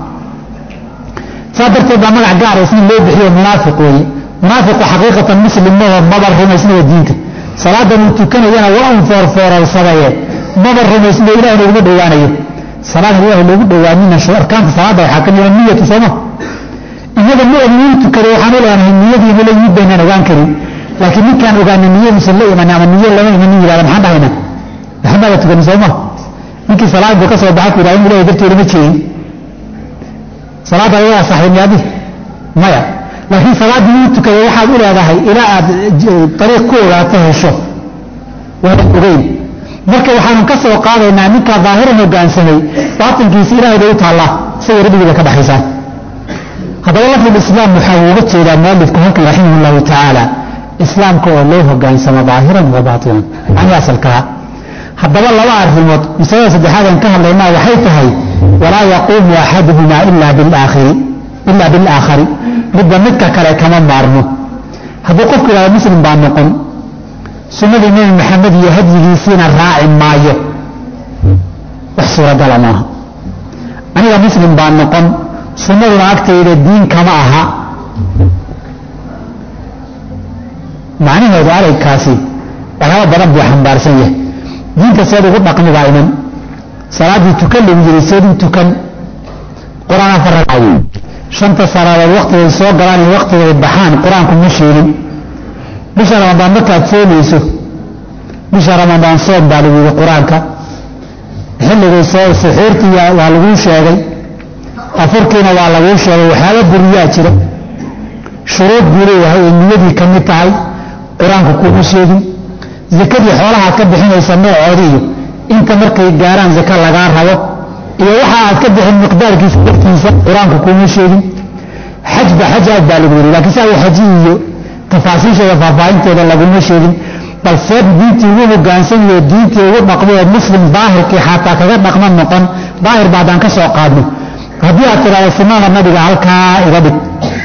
Speaker 1: saa darteed baa magac gaara isna loo bixiyo munaafiq weeye. munaafiqu xaqiiqatan muslim maho maba rumaysnaba diinta, salaadan uu tukanayana waa un foorfoorowsadaye maba rumaysna ilahna uguma dhowaanayo. salaada ilaahay loogu dhowaanina arkaanta salaada waxaa ka mida niyatu sooma. inaga mu'miniin tukada waxaan u leenahay niyadiina la yimid baynaan ogaan karin, laakiin ninkaan ogaana niyadiisa la iman ama niyo lama iman yidhahda maxaan dhahayna maxamada tukani sooma. ninkii salaad buu ka soo baxa ku yidhahda in ilahay darteeda ma jeedin salaada ayagaa saxiibyaadi maya. laakiin salaaddii uu tukada waxaad u leedahay ilaa aad dariiq ku ogaato hesho waana ogeyn. marka waxaanu ka soo qaadaynaa ninkaa daahiran hogaansamay baatinkiisa ilaahayda u taallaa isagoo rabbigiiba ka dhaxaysaa. haddaba lafdulislaam waxaa uga jeedaa mualifku halkan raximah llahu tacaala islaamka oo loo hogaansamo daahiran wa baatinan macnii asalkaa. haddaba laba arrimood masalada saddexaadan ka hadlaynaa waxay tahay walaa yaquumu axaduhumaa ilaa bilaakhari, midba midka kale kama maarmo. hadduu qofku yidhahdo muslim baa noqon, sunnadii nebi maxamed iyo hadyigiisiina raaci maayo, wax suuragala maaha. aniga muslim baa noqon, sunnaduna agtayda diin kama aha. macnaheedu aragkaasi waxyaaba badan buu xambaarsan yahay. diinta seed ugu dhaqmi baa iman. salaaddii tukan lagu jiray seed u tukan. qur-aan afar ragcadood, shanta salaadood waktigay soo galaan iyo waktigay baxaan qur-aanku ma sheegin. bisha ramadaan markaad soomayso, bisha ramadaan soom baa lagu yidhi qur-aanka. xilligay suxuurtii waa laguu sheegay, afurkiina waa laguu sheegay. waxyaaba buriyaa jira, shuruud buu leeyahay ay niyadii ka mid tahay, qur-aanku kuma sheegin. zakadii xoolahaad ka bixinaysa noocoodii iyo inta markay gaaraan zaka lagaa rabo iyo waxa aad ka bixin miqdaarkiisa dartiisa qur-aanku kuma sheegin. xajba xaj aad baa lagu yidhi, laakiin saa xaji iyo tafaasiisheeda faahfaahinteeda laguma sheegin. balse diintii ugu hogaansan iyo diintii ugu dhaqmo oo muslim daahirkii xataa kaga dhaqma noqon daahir baadaan ka soo qaadno. haddii aad tidhaahdo sunnada nabiga halkaa iga dhig,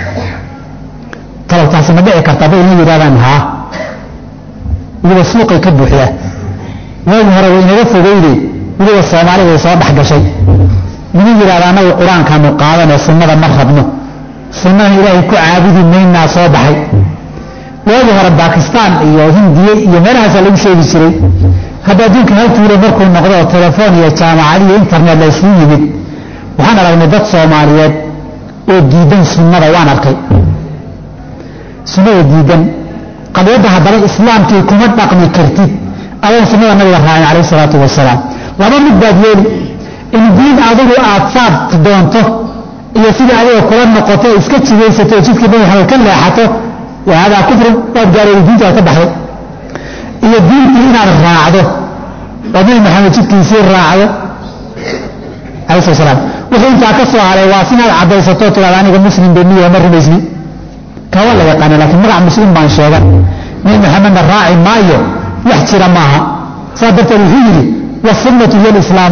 Speaker 1: talow taasi ma dhici karta bay ina yidhahdaan haa, weliba suuqay ka buuxdaa. waagi hore way inaga fogeyde weliba soomaali way soo dhex gashay. mina yidhahda anagu qur-aankaanu qaadanoo sunnada ma rabno, sunnada ilaahay ku caabudi maynaa soo baxay. waagi hore bakistaan iyo hindiye iyo meelahaasaa lagu sheegi jiray. hadda adduunka haltuula markuu noqdo oo telefoon iyo jaamacad iyo internet la islu yimid waxaan aragnay dad soomaaliyeed oo diidan sunnada waan arkay sunnada diidan qadiyadda haddana islaamkii kuma dhaqmi kartid adoon sunnada nabiga raacin calayhi salaatu wasalaam laba mid baad yeeli in diin adigu aad saad doonto iyo sida adiga kula noqoto iska jigaysato oo jidkii nabi maxamed ka leexato waa hadaa kufrun waad gaalooday diinta aad ka baxday iyo diintii inaad raacdo oo nabi maxamed jidkiisii raacdo calayhi salatu wasalaam wuxuu intaa ka soo haray waa sinaad caddaysato tiraada aniga muslim beniya ma rumaysni kawa la yaqaana laakiin magac muslim baan sheegan nabi maxamedna raaci maayo wax jira maaha saa darteed wuxuu yidhi wasunnatu hiya alislaam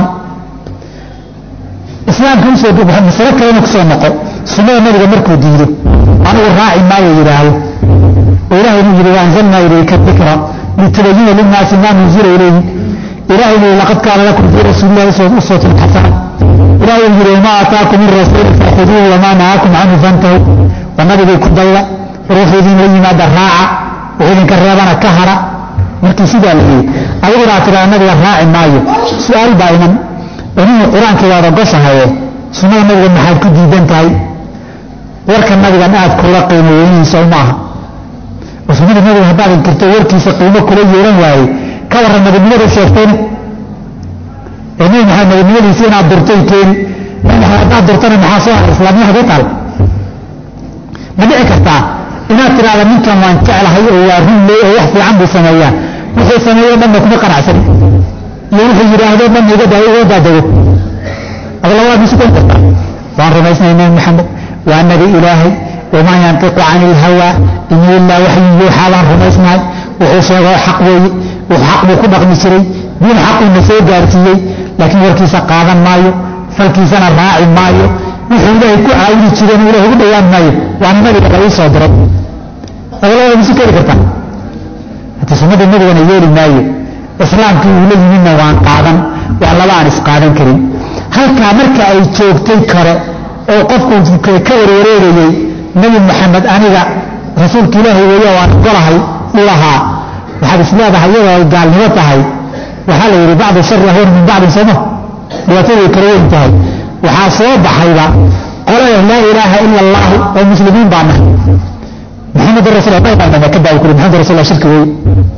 Speaker 1: islaamka usoo masalo kalena kusoo noqo sunnada nabiga markuu diido anigu raaci maayo yidhaahdo oo ilahay inuu yidhi waanzalnaa ilayka dikra litubayina linnaasi maa nuzila ilayhi ilahay uu laqad kaana lakum fii rasuulillahi uswatun xasana ilahay uu yidhi wamaa aataakum min rasuuli faakuduuhu wamaa nahaakum canhu fantahu waa nabigay ku dayda ruuxuu idinla yimaada raaca wuxuu idinka reebana ka hara markii sidaa la yidhi adiguna aad tidhahda nabiga raaci maayo su-aal baa iman inuu qur-aanka waad ogoshahaye sunnada nabiga maxaad ku diidan tahay warka nabigan aad kula qiimo weynaysa uma aha oo sunnada nabiga haddaad inkirto warkiisa qiimo kula yeelan waayey ka warran nabinimada sheegtayna ee nabi maxamed nabinimadiisa inaad durtay keeni nabi maxamed haddaad durtana maxaa soo haray islaamniya hadii taal ma dhici kartaa inaad tidhaahda ninkan waan jeclahay oo waa run ley oo wax fiican buu sameeyaa wuxuu sameeyo dhanna kuma qanacsani iyo wuxuu yidhaahdo dhan iga daadego adlabaad misu kan kartaa waan rumaysnay nabi maxamed waa nabi ilaahay wamaa yantiqu cani ilhawaa in ilaa waxyu yuuxaa baan rumaysnahay wuxuu sheegoo xaq weeye xaq buu ku dhaqmi jiray diin xaquuna soo gaarsiiyey laakiin warkiisa qaadan maayo falkiisana raaci maayo wuxuu ilaahay ku caawini jireen ilahay ugu dhowaan maayo waana nabiga la ii soo diray adlabaad misu keli kartaa hata sunnadii nabigana yeeli maayo islaamkii uu la yimidna waan qaadan waa laba aan isqaadan karin halkaa marka ay joogtay kore oo qofku ka warwareegayey nebi maxamed aniga rasuulka ilaahay weeye waan ogolahay u lahaa waxaad isleedahay iyadoo ay gaalnimo tahay waxaa la yidhi bacdu shari ahwan min bacdin sooma dhibaataday kala weyn tahay waxaa soo baxayba qolada laa ilaaha ila allahu oo muslimiin baa nahay maxamed rasul ka daawi kuli maxamed rasul shirki weeye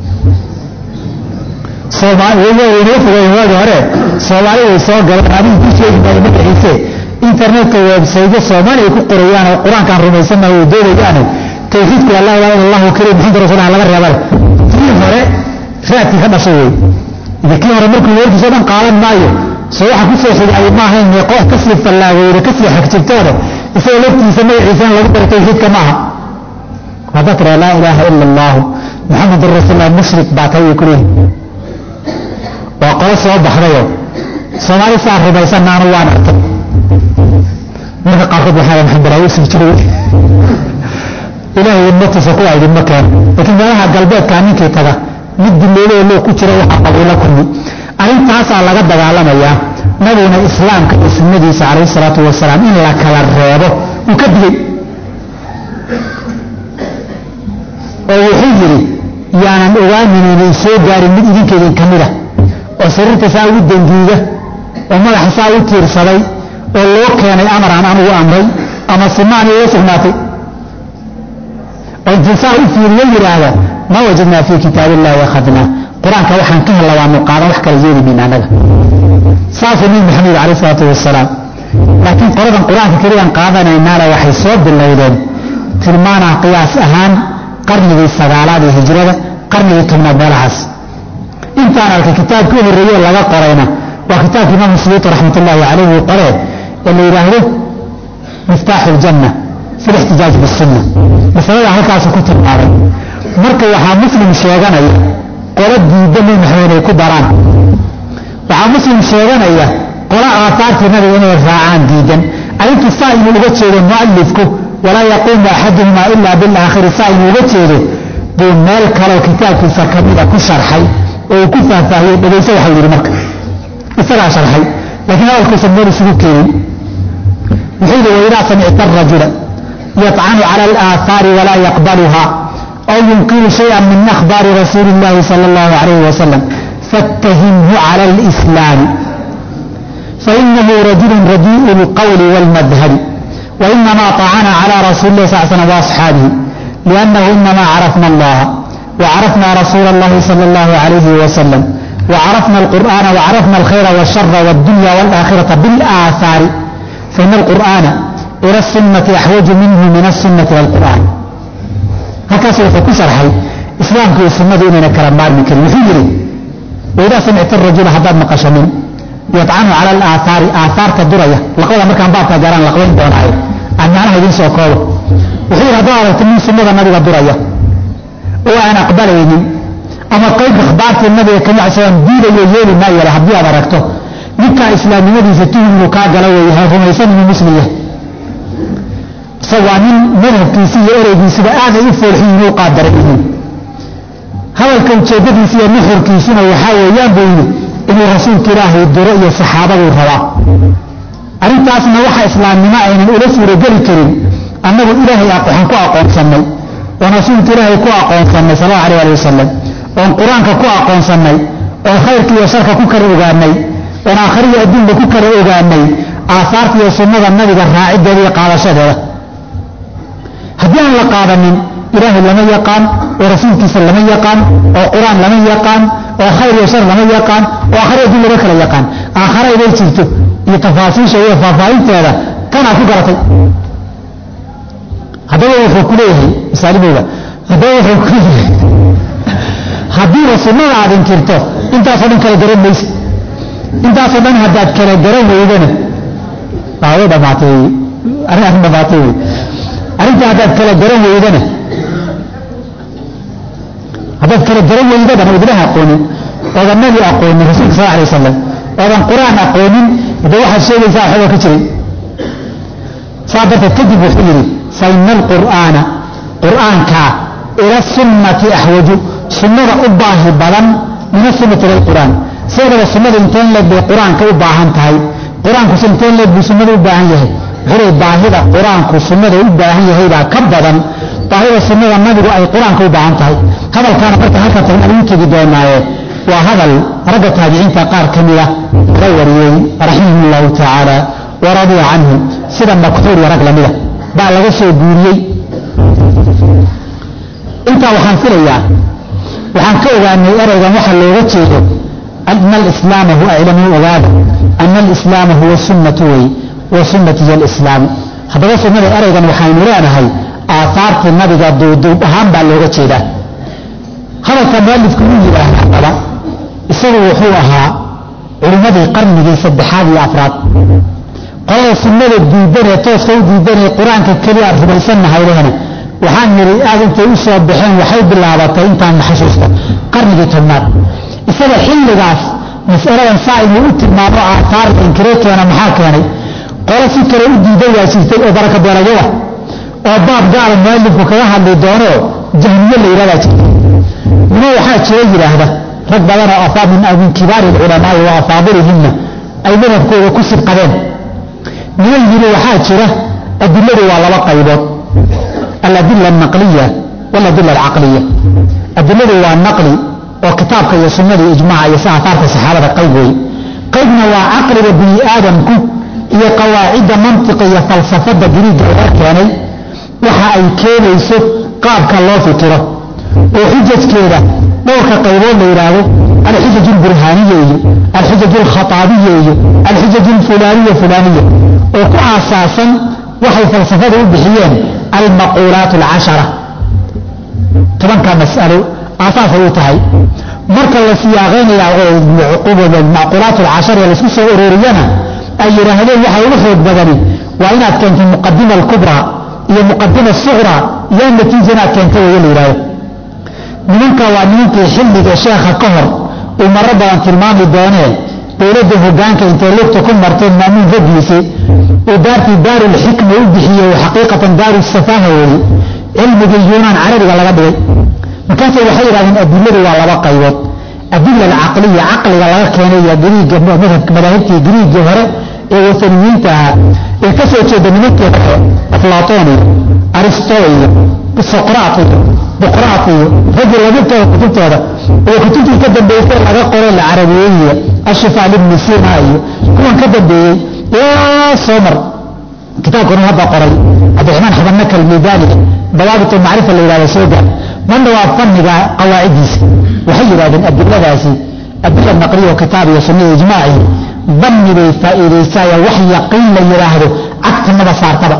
Speaker 1: waagi hore soomaali way soo galeen adigu ku sheegi maayo magaciise internetka websaytyo soomaali ay ku qorayaan oo qur-aankaan rumaysanayo ay doonayaane tawxiidku waa laa ilaha illa allahu kariim maxamed rasuulaha laga reebale kii hore raadkii ka dhashay wey iyo kii hore markuu warkiisoo dhan qaadan maayo soo waxa ku soo xigaayo maaha in koox kasii fallaagayda kasii xagjirtoone isagoo laftiisa magaciisana lagu daro tawxiidka maaha haddaad tiraa laa ilaaha ila allahu maxamedun rasuulullah mushrik baa tahay way ku leeyihin waa qolo soo baxdayo soomaali saa rumaysanaanu waan artay marka qaarkood waxaa maxamedalaayo sii jiray ilaahay naftiisa kuwa idinma keeno laakiin meelaha galbeedkaa ninkii taga mid dileeloo loo ku jira waxaa qabuula kulli arrintaasaa laga dagaalamayaa nabiguna islaamka iyo sunnadiisa calayhi salaatu wasalaam in la kala reebo uu ka digay oo wuxuu yidhi yaanan ogaanin inay soo gaarin mid idinkeedin ka mida oo sariirta saa ugu dangiiga oo madaxa saa u tiirsaday oo loo keenay amar aan anugu amray ama sunnaani iga sugnaatay oo intii saa u fiiriyo yidhaahda ma wajadnaa fii kitaab illahi akhadnaa qur-aanka waxaan ka hella waanu qaadan wax kala yeeli mayna annaga saasuu nabi maxamed calayhi salaatu wasalaam laakiin qoladan qur-aanka keliyaan qaadanaynaana waxay soo bilowdeen tilmaanaa qiyaas ahaan qarnigii sagaalaad ee hijrada qarnigii tobnaad meelahaas intaan arkay kitaabkii horreeye laga qorayna waa kitaabka imaamu suyuuti raxmat ullaahi calayhi uu qoree ee la yidhaahdo miftaaxu ljanna fi lixtijaaj bisunna masalada halkaasu ku tilmaamay marka waxaa muslim sheeganaya qolo diidda nabi maxamed ay ku daraan waxaa muslim sheeganaya qolo aahaartii nabiga inay raacaan diidan arrintu saa inuu uga jeedo mu'alifku walaa yaquumu axaduhumaa ilaa bilaakhiri saa inuu uga jeedo buu meel kaleo kitaabkiisa kamida ku sharxay oo uu ku faahfaahiyey dhegayso waxau yidhi marka isagaa sharxay laakiin hadalkuusan meel isugu keenin wuxuu yidhi waidaa samicta arajula yطcanu cala alaahaari walaa yaqbaluha aw yunkiru shaya min akhbaari rasuuli اllahi salى اllahu alayh wasalam فاتهمه على الإسلام فإنه رجل رديء القول والمذهب وإنما طعن على رسول الله صلى الله عليه وسلم وأصحابه لأنه إنما عرفنا الله وعرفنا رسول الله صلى الله عليه وسلم وعرفنا القرآن وعرفنا الخير والشر والدنيا والآخرة بالآثار فإن القرآن إلى السنة أحوج منه من السنة والقرآن هكذا يفكر حي إسلام كي السنة إننا كرمار من كلمة فيري وإذا سمعت الرجل حضر مقشمين يطعن على الآثار آثار كالدرية لقوة مركان بابتا جاران لقوين دوناي أننا هيدين سوكوه وحير هدارة تنين سنة النبي الدرية وأنا أقبليني أما قيد إخبارت النبي كما عسان دير يجيني ما يلحب بها بركته لك إسلامي نبي ستين مكاقل ويهاهم يسمي مسلمية سوانين مذهب كيسية أريد سبا أعلى إفو الحين وقادر إذن هذا الكوتشيبه في النحر كيسنا وحاول ينبوي إن رسول كراه الدرء الصحابة والرواء أنت أسمى وحى إسلام نمائنا الأولى سورة جل كريم أنه إلهي أقوحن كو أقوم سمي ونسول كراه كو أقوم سمي صلى الله عليه وسلم وقرآن كو أقوم سمي وخير كي وشرك كو كر أغاني ونآخرية الدين كو كر أغاني آثار في سنة النبي الراعد الذي قال شهده هديان لقابا من إله لم يقام ورسول كسر لم يقام وقرآن لم يقام وخير وشر لم يقام وآخر يدين لك لا يقام آخر إذا يتلته يتفاصيل شيء فافاين هذا كان أفكرتي هذا يفوق له سالم هذا يفوق له هذه رسول الله عادين كرته انت أصلا كلا جرب ليس انت أصلا هداد كلا جرب ويدنا هذا باتي أنا باتي أنت هداد كلا جرب ويدنا هذا كلا جرب ويدنا أنا بدلها أقولين هذا النبي أقولين رسول صلى الله عليه وسلم هذا القرآن أقولين إذا واحد شيء ليس حلو كتير صادت الكذب وحيري فإن القرآن كا إلى السنة أحوج سنة أباه بلن من السنة للقرآن سيرة السنة انتين لك بالقرآن كأباهن تهي قرآن كسنتين لك بسنة أباهن يهي غير باهدة قرآن كسنة أباهن يهي لا كبدا باهدة السنة النبي أي قرآن كأباهن تهي هذا كان قد هكذا أنت بدون وهذا رجع تابعين تقار كمية دوري رحمه الله تعالى ورضي عنه سيدا مكتور ورجل مية بعد لغسه بوريي انت وحنفريا وحنكوغا أن يأرغا محل وغتيه أن الإسلام هو أعلم وغابة أن الإسلام هو السنة وسنة هي الإسلام هذا رسول الله أرغا وحينورانا هاي آثارت النبي دو أهم باللغتيه ده هذا كمالف كمين يبقى isagu wuxuu ahaa culimadii qarnigii saddexaad iyo afraad qolada sunnada diidanee tooska u diidanee qur-aanka keliya rumaysannahay lehna waxaan niri aad intay u soo baxeen waxay bilaabatay intaan xasuusta qarnigii tobnaad isaga xilligaas mas'aladan saa inuu u tilmaamo aathaar inkireekeena maxaa keenay qolo si kale u diiday waa jirtay oo baraka beelayowa oo baab gaala mualifku kaga hadli doono jahmiye la yidhahdaa jirtay nima waxaa jira yidhaahda rag badan oo afaad min kibaari ulama wa afaadilihimna ay madhabkooda ku sibqadeen niman yiri waxaa jira adilladu waa laba qaybood al-adilla an-naqliya wal adilla al-aqliya adilladu waa naqli oo kitaabka iyo sunnada ijmaaca iyo saafaarta saxaabada qaybna waa aqliga bini aadamku iyo qawaacida mantiqa iyo falsafada giriga oo keenay waxa ay keenayso qaabka loo fikiro oo xujajkeeda دورك قيلون ليرادو الحجج البرهانية الحجج الخطابية الحجج الفلانية وكو أساسا وحي فلسفة بحيان المقولات العشرة طبعا كان مسألة أساسا يتهي مركا لسياغين عقوبة المعقولات العشرة لسوسة أروريانا أي رهلين وحي نخرج بدني وإنها كانت المقدمة الكبرى هي المقدمة الصغرى هي النتيجة كانت ويلي nimanka waa nimankii xilliga sheekha ka hor uu marar badan tilmaami doonee dowladda hogaanka intay lugta ku marteen maamuun raggiisii uu daartii daarul xikma u bixiyey xaqiiqatan daaru safaaha weeye cilmigii yuunaan carabiga laga dhigay markaasay waxay yidhahdeen adilladu waa laba qaybood adilla alcaqliya caqliga laga keenay iyo giriiga madhabka madaahibtii giriigii hore ee wasaniyiinta ahaa ee ka soo jeeda nimankii aflaatoon iyo aristo iyo سقراط بقراط رجل لمدة كتبتها وكتبت كتب بيسير على قرى العربية الشفاء لابن سينا كون كتب بي يا سمر كتاب كون هذا قري عبد الرحمن حضرناك الميداني ضوابط المعرفة اللي على سوقها من هو فن قواعدي وحي هذا الأدلة ذاسي أدلة النقلية وكتابي وسنة إجماعي ضمن بفائدة سايا وحي يقين ليراهده عكس ما صار طبعا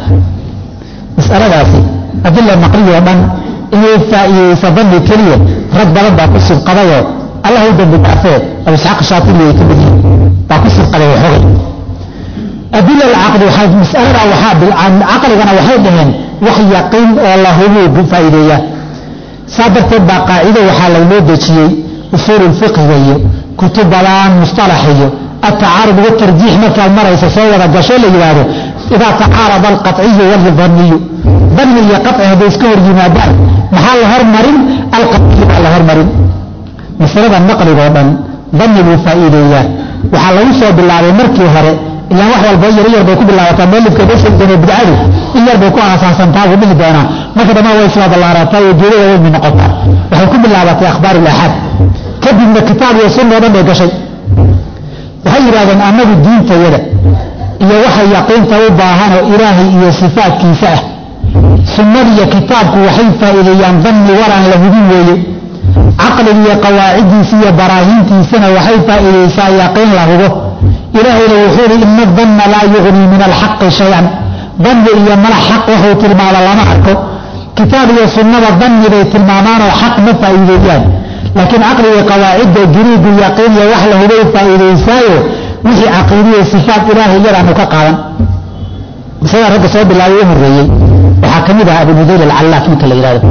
Speaker 1: مسألة ذاسي أدلة النقلية ومن إيه فائدة ضمن كلية رد قصة القضايا الله يدب بالعفاء أو إسحاق الشاطئ اللي يتبدي قصة القضايا حغي أدلة العقل وحاج مسألة وحاب عن عقل أنا وحيدهن وحي يقين والله هو بفائدة صادر تبقى قاعدة وحال المودة شيء أصول الفقه هي كتب الآن مصطلحية التعارض والترجيح مثل المرة يسسوى الجشول اللي إذا تعارض القطعي والظني ظني قطعي بيسكور جمادان محل هرمرين القطعي محل هرمرين مسألة النقل غضا ظني بفائدة وحال يوصل بالله مركي هرئ إلا واحد البير يربو كل الله وتملك كبس الدنيا بدعاله إلا يربو كون أساسا تاغو به دانا ما كده ما هو إسلام الله راتاو يديره من نقطة وحيكون بالله في أخبار الأحد كبه من الكتاب يصل وما بيقى شيء وحي هذا أنه الدين تيدا إيا وحي يقين توباهان وإلهي إيا صفات كيساء سنريا كتابك وحي فإلي ينظن ورا له دين ويلي عقل إيا قواعدي سيا براهين كيسنا وحي فإلي سيقين له إلهي لو يقول إن الظن لا يغني من الحق شيئا ظن إيا من الحق وهو تلمع الله معكم كتاب يصنع الظن بيت المامان وحق مفائديان لكن عقل وقواعد جريد اليقين وحله بيت فائديسايو وحي عقيدية صفات إلهي يرى مكاقالا بسيطة رب صوب الله يؤمر ريي وحاكم بها أبو نذير العلاف مثل الإرادة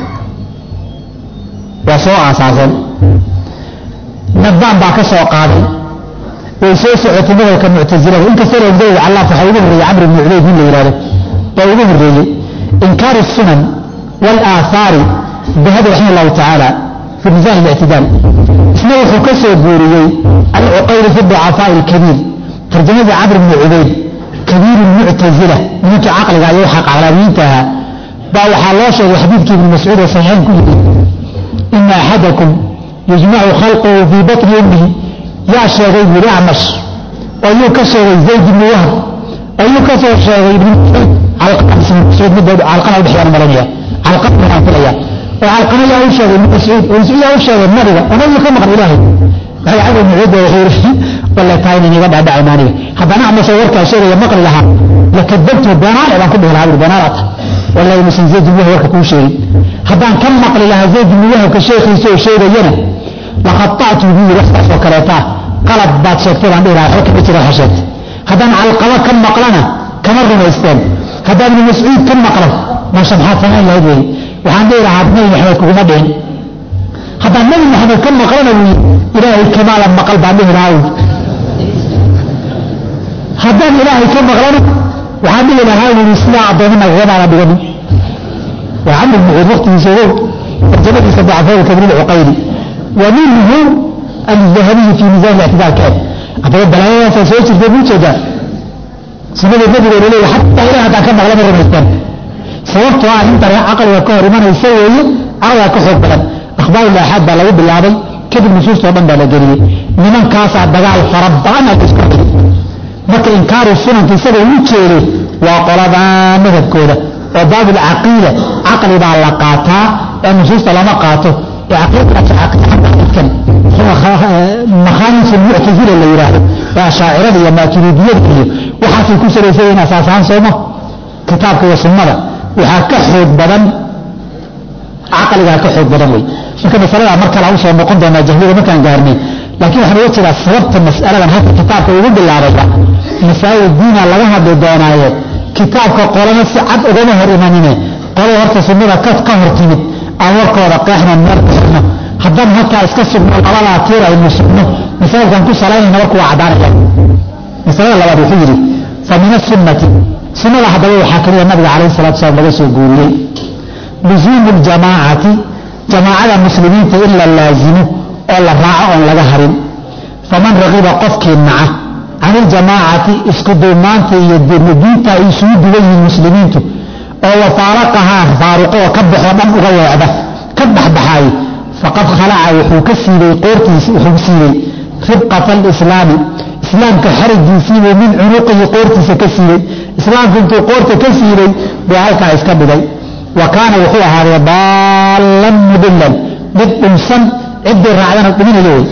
Speaker 1: وسوء أساسا نبان باك سوء قاضي ويسوس اعتباره كمعتزله وإن كسر يبدأ على فحوله الرئي عمرو بن عبيد من الإرادة ويقوله الرئي إنكار السنن والآثار بهذا رحمه الله تعالى في ميزان الاعتدال اسمه حكسه البوريي العقيل في الضعفاء الكبير ترجمة عمرو بن عبيد كبير المعتزلة من عقل قاعد يوحق على بيتها باو حلاشة وحبيبك ابن مسعود وصحيحين كله إن أحدكم يجمع خلقه في بطن أمه يا شيخي بن أعمش أيوك شيخي زيد بن وهب أيوك شيخي بن على القناة اسمه مسعود مدد على القناة بحيان مرنية على القناة من أنفلية وعلى القناة يا شيخي بن مسعود ومسعود يا شيخي بن مريضة وما يكون مقر إلهي هاي عدو من عدة وخير ولا تايني وضع دعمانية حتى نعم صورك شيخي يمقر لها لكذبته بنار إذا كنت بها العبد بنارات ولا يمسن زيد بن وهب كل شيء حتى كم مقر لها زيد بن وهب كشيخ يسوي شيء ينا لقطعت به رفع وكريتاه قلب بات شكتب عن إلهي حكم إترى حشد هذا على القضاء كم مقلنا كمر من الإسلام هذا ابن مسعود كم مقلنا ما سمحات فنان الله يدوي وعن دير عبدالله محمد كوكما دين هذا النبي محمد كم مقلنا إلهي كمالا مقل بعده العود هذا إلهي كم مقلنا وعن دير الهاي والإسلاع ضمن الغنى على بغني وعن المعود وقت يسيره الجنة يسبع فيه كبير العقيلي ومنه الذهبي في ميزان الاعتدال كان أبدا بلايا فسويت الجبوت ده سبب النبي يقول له حتى إلى هذا كان مغلب الرمستان صورت واحد انت عقل وكهر من يسوي على كحب بلد أخبار الله حد على ود العربي كيف النصوص طبعا على جريه لمن كاسع دجال فربنا تسكت مك إنكار السنة تسوي وتشيله وقلبا مذهب كوده وباب العقيدة عقل بعض لقاتها النصوص لما قاته عقيدة عقيدة مخالف المعتزلة اللي يراهد وأشاعرة وما تريدية وحاسي كسر يسوين أساسان صومه كتابك وسنة وحاكحود بدن عقلها كحود بدن وي لكن مثلا مركز العوصة ومقوم ما جهلية ما كان قارني لكن احنا يوتر صورت المسألة من هذا كتابك ويقول بالله رجع مسائل الدين الله بالدونايات كتابك قولنا سعد أغنه الإيمانين قالوا هرت سنة كتقهر تمت أمرك ورقاحنا النار haddaan halkaa iska sugno labadaa tiir aynu sugno masaa'ilkan ku salaynayna markuu cadaanaya masalada labaad wuxuu yidhi fa min asunnati sunnada haddaba waxaa kaliya nabiga calayhi salatu wasalaam laga soo guuriyey luzuumu ljamaacati jamaacada muslimiinta in la laazimo oo la raaco oon laga harin faman raqiba qofkii naca can iljamaacati isku duumaanta iyo diinta ay isugu duwan yihiin muslimiintu oo wafaaraqahaa faaruqoo ka baxoo dhan uga weecda ka baxbaxaay faqad khalaca wuxuu ka siibay qoortiisa wuxuu siibay ribqata alislaami islaamka xarigiisiibuu min cunuqihi qoortiisa ka siibay islaamku intuu qoorta ka siibay buu halkaa iska dhigay wa kaana wuxuu ahaaday daallan mudilan mid dhumsan ciddii raacdana dhuminayo wey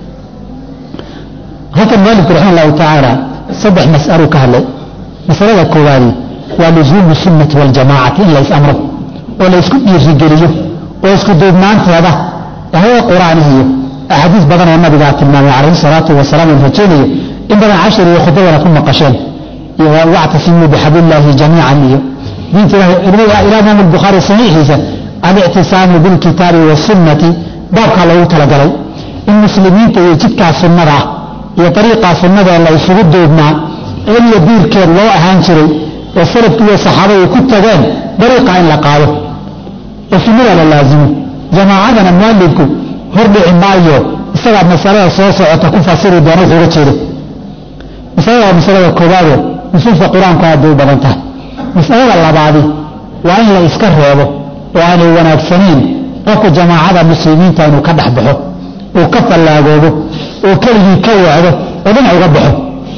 Speaker 1: halkan mualifku raxima allahu tacaala 3 mas'alo ka hadlay masalada koowaadi waa luzuumu sunnati waljamaacati in la is-amro oo la isku dhiirigeliyo oo isku duubnaanteeda ahaya qur-aanihiyo axaadiis badan oo nabigaa tilmaamay calayhi salaatu wasalaam in rajaynayo in badan cashir iyo khudbadana ku maqasheen iyo wactasimuu bixablillaahi jamiican iyo diinta ilaa imaam albukhaari saxiixiisa alictisaamu bilkitaabi wasunnati baabkaa loogu talagalay in muslimiinta iyo jidkaa sunnada ah iyo ariiqaa sunnada la isugu duubnaa iyo diirkeed loo ahaan jiray ee salafki iyo saxaabada ku tageen dariiqaa in la qaado oo sunnada la laazimo jamaacadana mualifku hordhici maayo isagaa masalada soo socota ku fasiri doona wuxuuga jeedo masalada waa masalada koowaado nusuusta qur-aanku aad bay u badan tahay masalada labaadi waa in la iska reebo oo aanay wanaagsanayn qofka jamaacada muslimiinta inuu ka dhex baxo uu ka fallaagoobo oo keligii ka wacdo oo dhinac uga baxo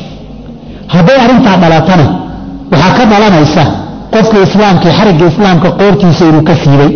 Speaker 1: hadday arrintaa dhalatana waxaa ka dhalanaysa qofka islaamkii xarigga islaamka qoortiisa inuu ka siibay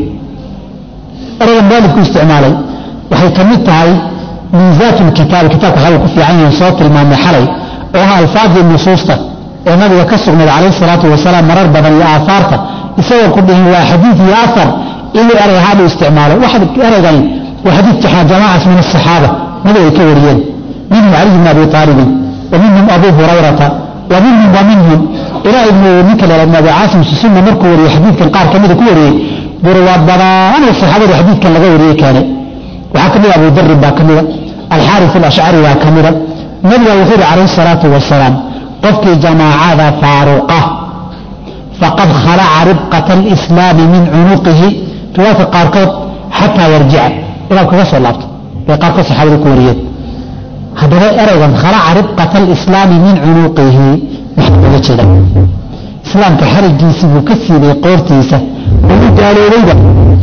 Speaker 1: erayga maalifku isticmaalay waxay ka mid tahay miisaatu lkitaabi kitaabka waxaa ku fiican yahin soo tilmaamay xalay oo ah alfaadii nusuusta ee nabiga ka sugnayd calayhi salaatu wasalaam marar badan iyo aahaarta isagoo ku dhihin waa xadiid iyo aar inuu erey ahaan u isticmaalo ereygan waa xadiidka jamaacat min asaxaaba nabiga ay ka wariyeen minhum caliy bn abi aalibin wa minhum abu hurayrata wa minhum ilaa ibnu ninka la ibn abi caasim sunna markuu wariyey xadiidkan qaar ka mida ku wariyey burwaad badaanoo saxaabadu xadiidkan laga wariyey keenay waxaa ka mida abu darin baa ka mida alxaaris alashcari baa ka mida nabiga wuxuu yihi calayhi salaatu wasalaam qofkii jamaacada faaruqa faqad khalaca ribqata alislaami min cunuqihi riwaayadka qaarkood xataa yarjica ilaa kaga soo laabto bay qaarkood saxaabada ku wariyeen haddaba ereygan khalaca ribqata alislaami min cunuqihi maxaa looga jeeda islaamka xarigiisii buu ka siibay qoortiisa oo u gaaloobayba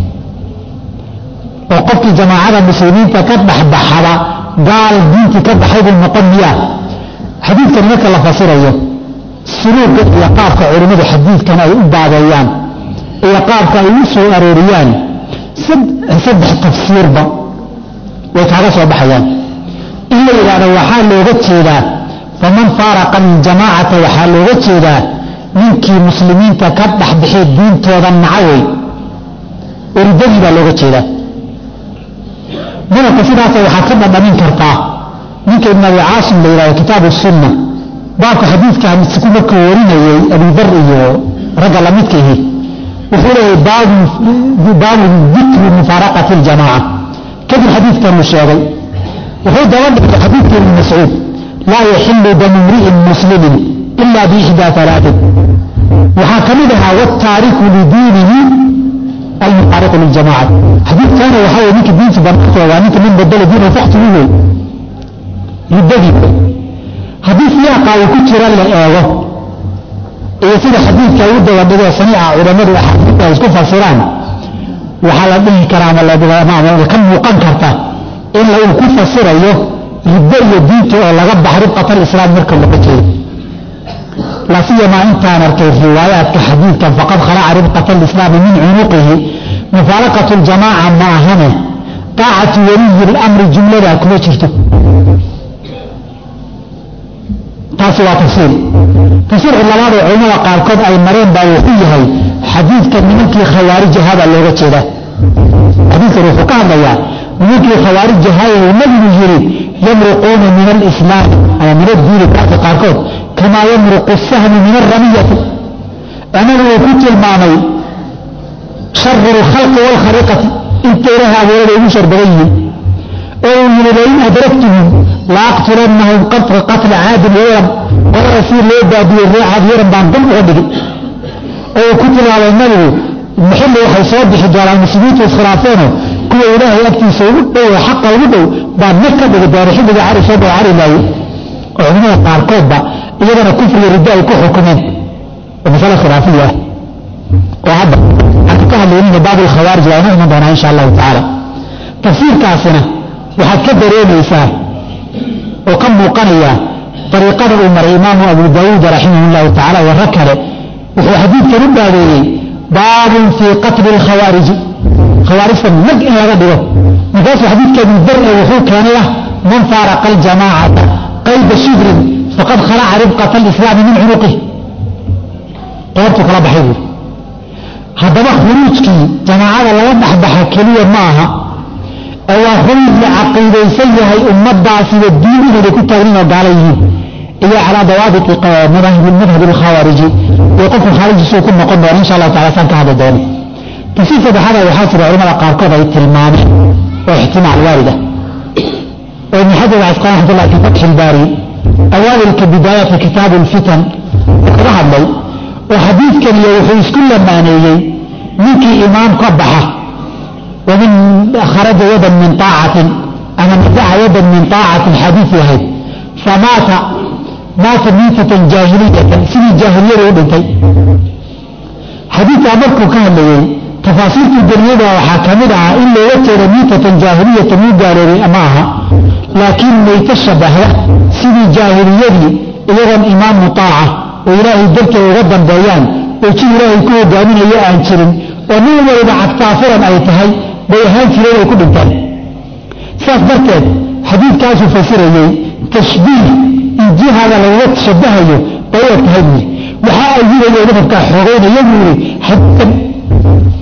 Speaker 1: oo qofkii jamaacada muslimiinta ka dhexbaxaba gaal diintii ka baxay buu noqon miyaa xadiidkan marka la fasirayo suluuga iyo qaabka culimmadu xadiidkan ay u baadeeyaan iyo qaabka ay u soo arooriyaan 3 tafsiirba way kaaga soo baxayaan in la yidhaahdo waxaa looga jeedaa faman faaraqa aljamaacata waxaa looga jeedaa ninkii muslimiinta ka dhexbixay diintooda nacawey oridadii baa looga jeedaa madabka sidaasa waxaad ka dhadhamin kartaa ninka ibn abi caasim la yidhahdo kitaabu sunna baabka xadiidka midsiku markuu warinayey abudar iyo ragga lamidka ihi wuxuu leeyahay baabu dikri mufaaraqati aljamaaca kadib xadiidkanuu sheegay wuxuu daba dhigay xadiidka ibn mascuud laa yaxilu damu mri'in muslimin ila biixdaa alaain waxaa ka mid ahaa wataariku lidiinihi almufaariqu liljamaca xadiidkana waxaa wey ninka diinta banaanka waa ninka min badala diinahu faktigu wey muddadii haddii siyaaqa uu ku jira la eego iyo sida xadiidka ay u dabadhigee saniica culammadu axaadiidta ay isku fasiraan waxaa la dhihi karaa ama ka muuqan karta in uu ku fasirayo riddo iyo diinta oo laga baxa ribqat alislaam marka looga jeedo la siyamaa intaan arkay riwaayaadka xadiidkan faqad khalaca ribqata alislaami min cunuqihi mufaaraqatu ljamaaca ma ahane taacatu waliyi lamri jumladaa kuma jirto taasi waa tafsiir tafsiirka labaad oo culimada qaarkood ay mareen baa wuxuu yahay xadiidkan nimankii khawaarijahabaa looga jeedaa xadiidkan wuxuu ka hadlayaa nimankii khawaarijahaye uu nabigu yiri yamruquuna min alislaam ama min addiini kaaka qaarkood kamaa yamruqu sahmu min alramiyati anagu uu ku tilmaamay sharu lkhalqi waalkhaliiqati inta ilaha abuurada ugu shar badan yihiin oo uu yiri lain adragtuhum laaqtulannahum qatla caadin yaram qolada si loo baabiyey reexaad yaran baan dam uga dhigin oo uu ku tilmaamay nabigu xilli waxay soo bixi doonaan muslimiintu iskhilaafeenoo kuwa ilaahay agtiisa ugu dhow xaqa ugu dhow baa nag ka dhigi doona xilliga cari soo dhow cari laayey oo culimada qaarkoodba iyagana kufriga riddo ay ku xukumeen oo masale khilaafiya ah وهذا أتكلم لأن باب الخوارج وأنا من إن شاء الله تعالى تفسير كاسنا وحد كبرين إساه وكم مقنية طريقة أمر إمام أبو داود رحمه الله تعالى وركله وهو حديث كريم باب في قتل الخوارج خوارج المجء إلى غدره نقاس حديث كان الدرء وهو كان له من فارق الجماعة قيد شبر فقد خلع ربقة الإسلام من عنقه قلت كلا بحيث هذا خروجك جماعة لا يمدح بحكلية معها أو خروج لعقيدة سيئة أمة داسي الدين اللي كنت أغنى عليه إلا على ضوابط المذهب الخوارجي ويقف الخارج سوكم مقدر إن شاء الله تعالى سنك هذا الدولي تسيس بهذا يحاسب علماء قارقضة التلمان واحتماع الواردة وابن حجر العسقلاني رحمه الله في فتح الباري أوائل كبداية في كتاب الفتن اقرأها لي وحديث كان يوحيس كل مانيي منك إمام قبحه ومن خرج يدا من طاعة أنا نزع يدا من طاعة الحديث هذا فمات ميتة جاهلية سنة جاهلية وبنتي حديث أمركم كان لي تفاصيل الدنيا وحاكمها إلا يتر ميتة جاهلية مقالة أماها لكن يتشبه سنة جاهلية إذا إمام مطاعة وإلهي الدرك وغدا بيان وكي إلهي كو قامين أي أنشرين ومن يبعث كافرا أي تهي بيهان كيلو يكون انتهي ساس بركات حديث كاسو فسره تشبيه الجهة هذا لو تشبهه بيهان تهيني وحاء يجيب أن ينفق حرين يقولي حتى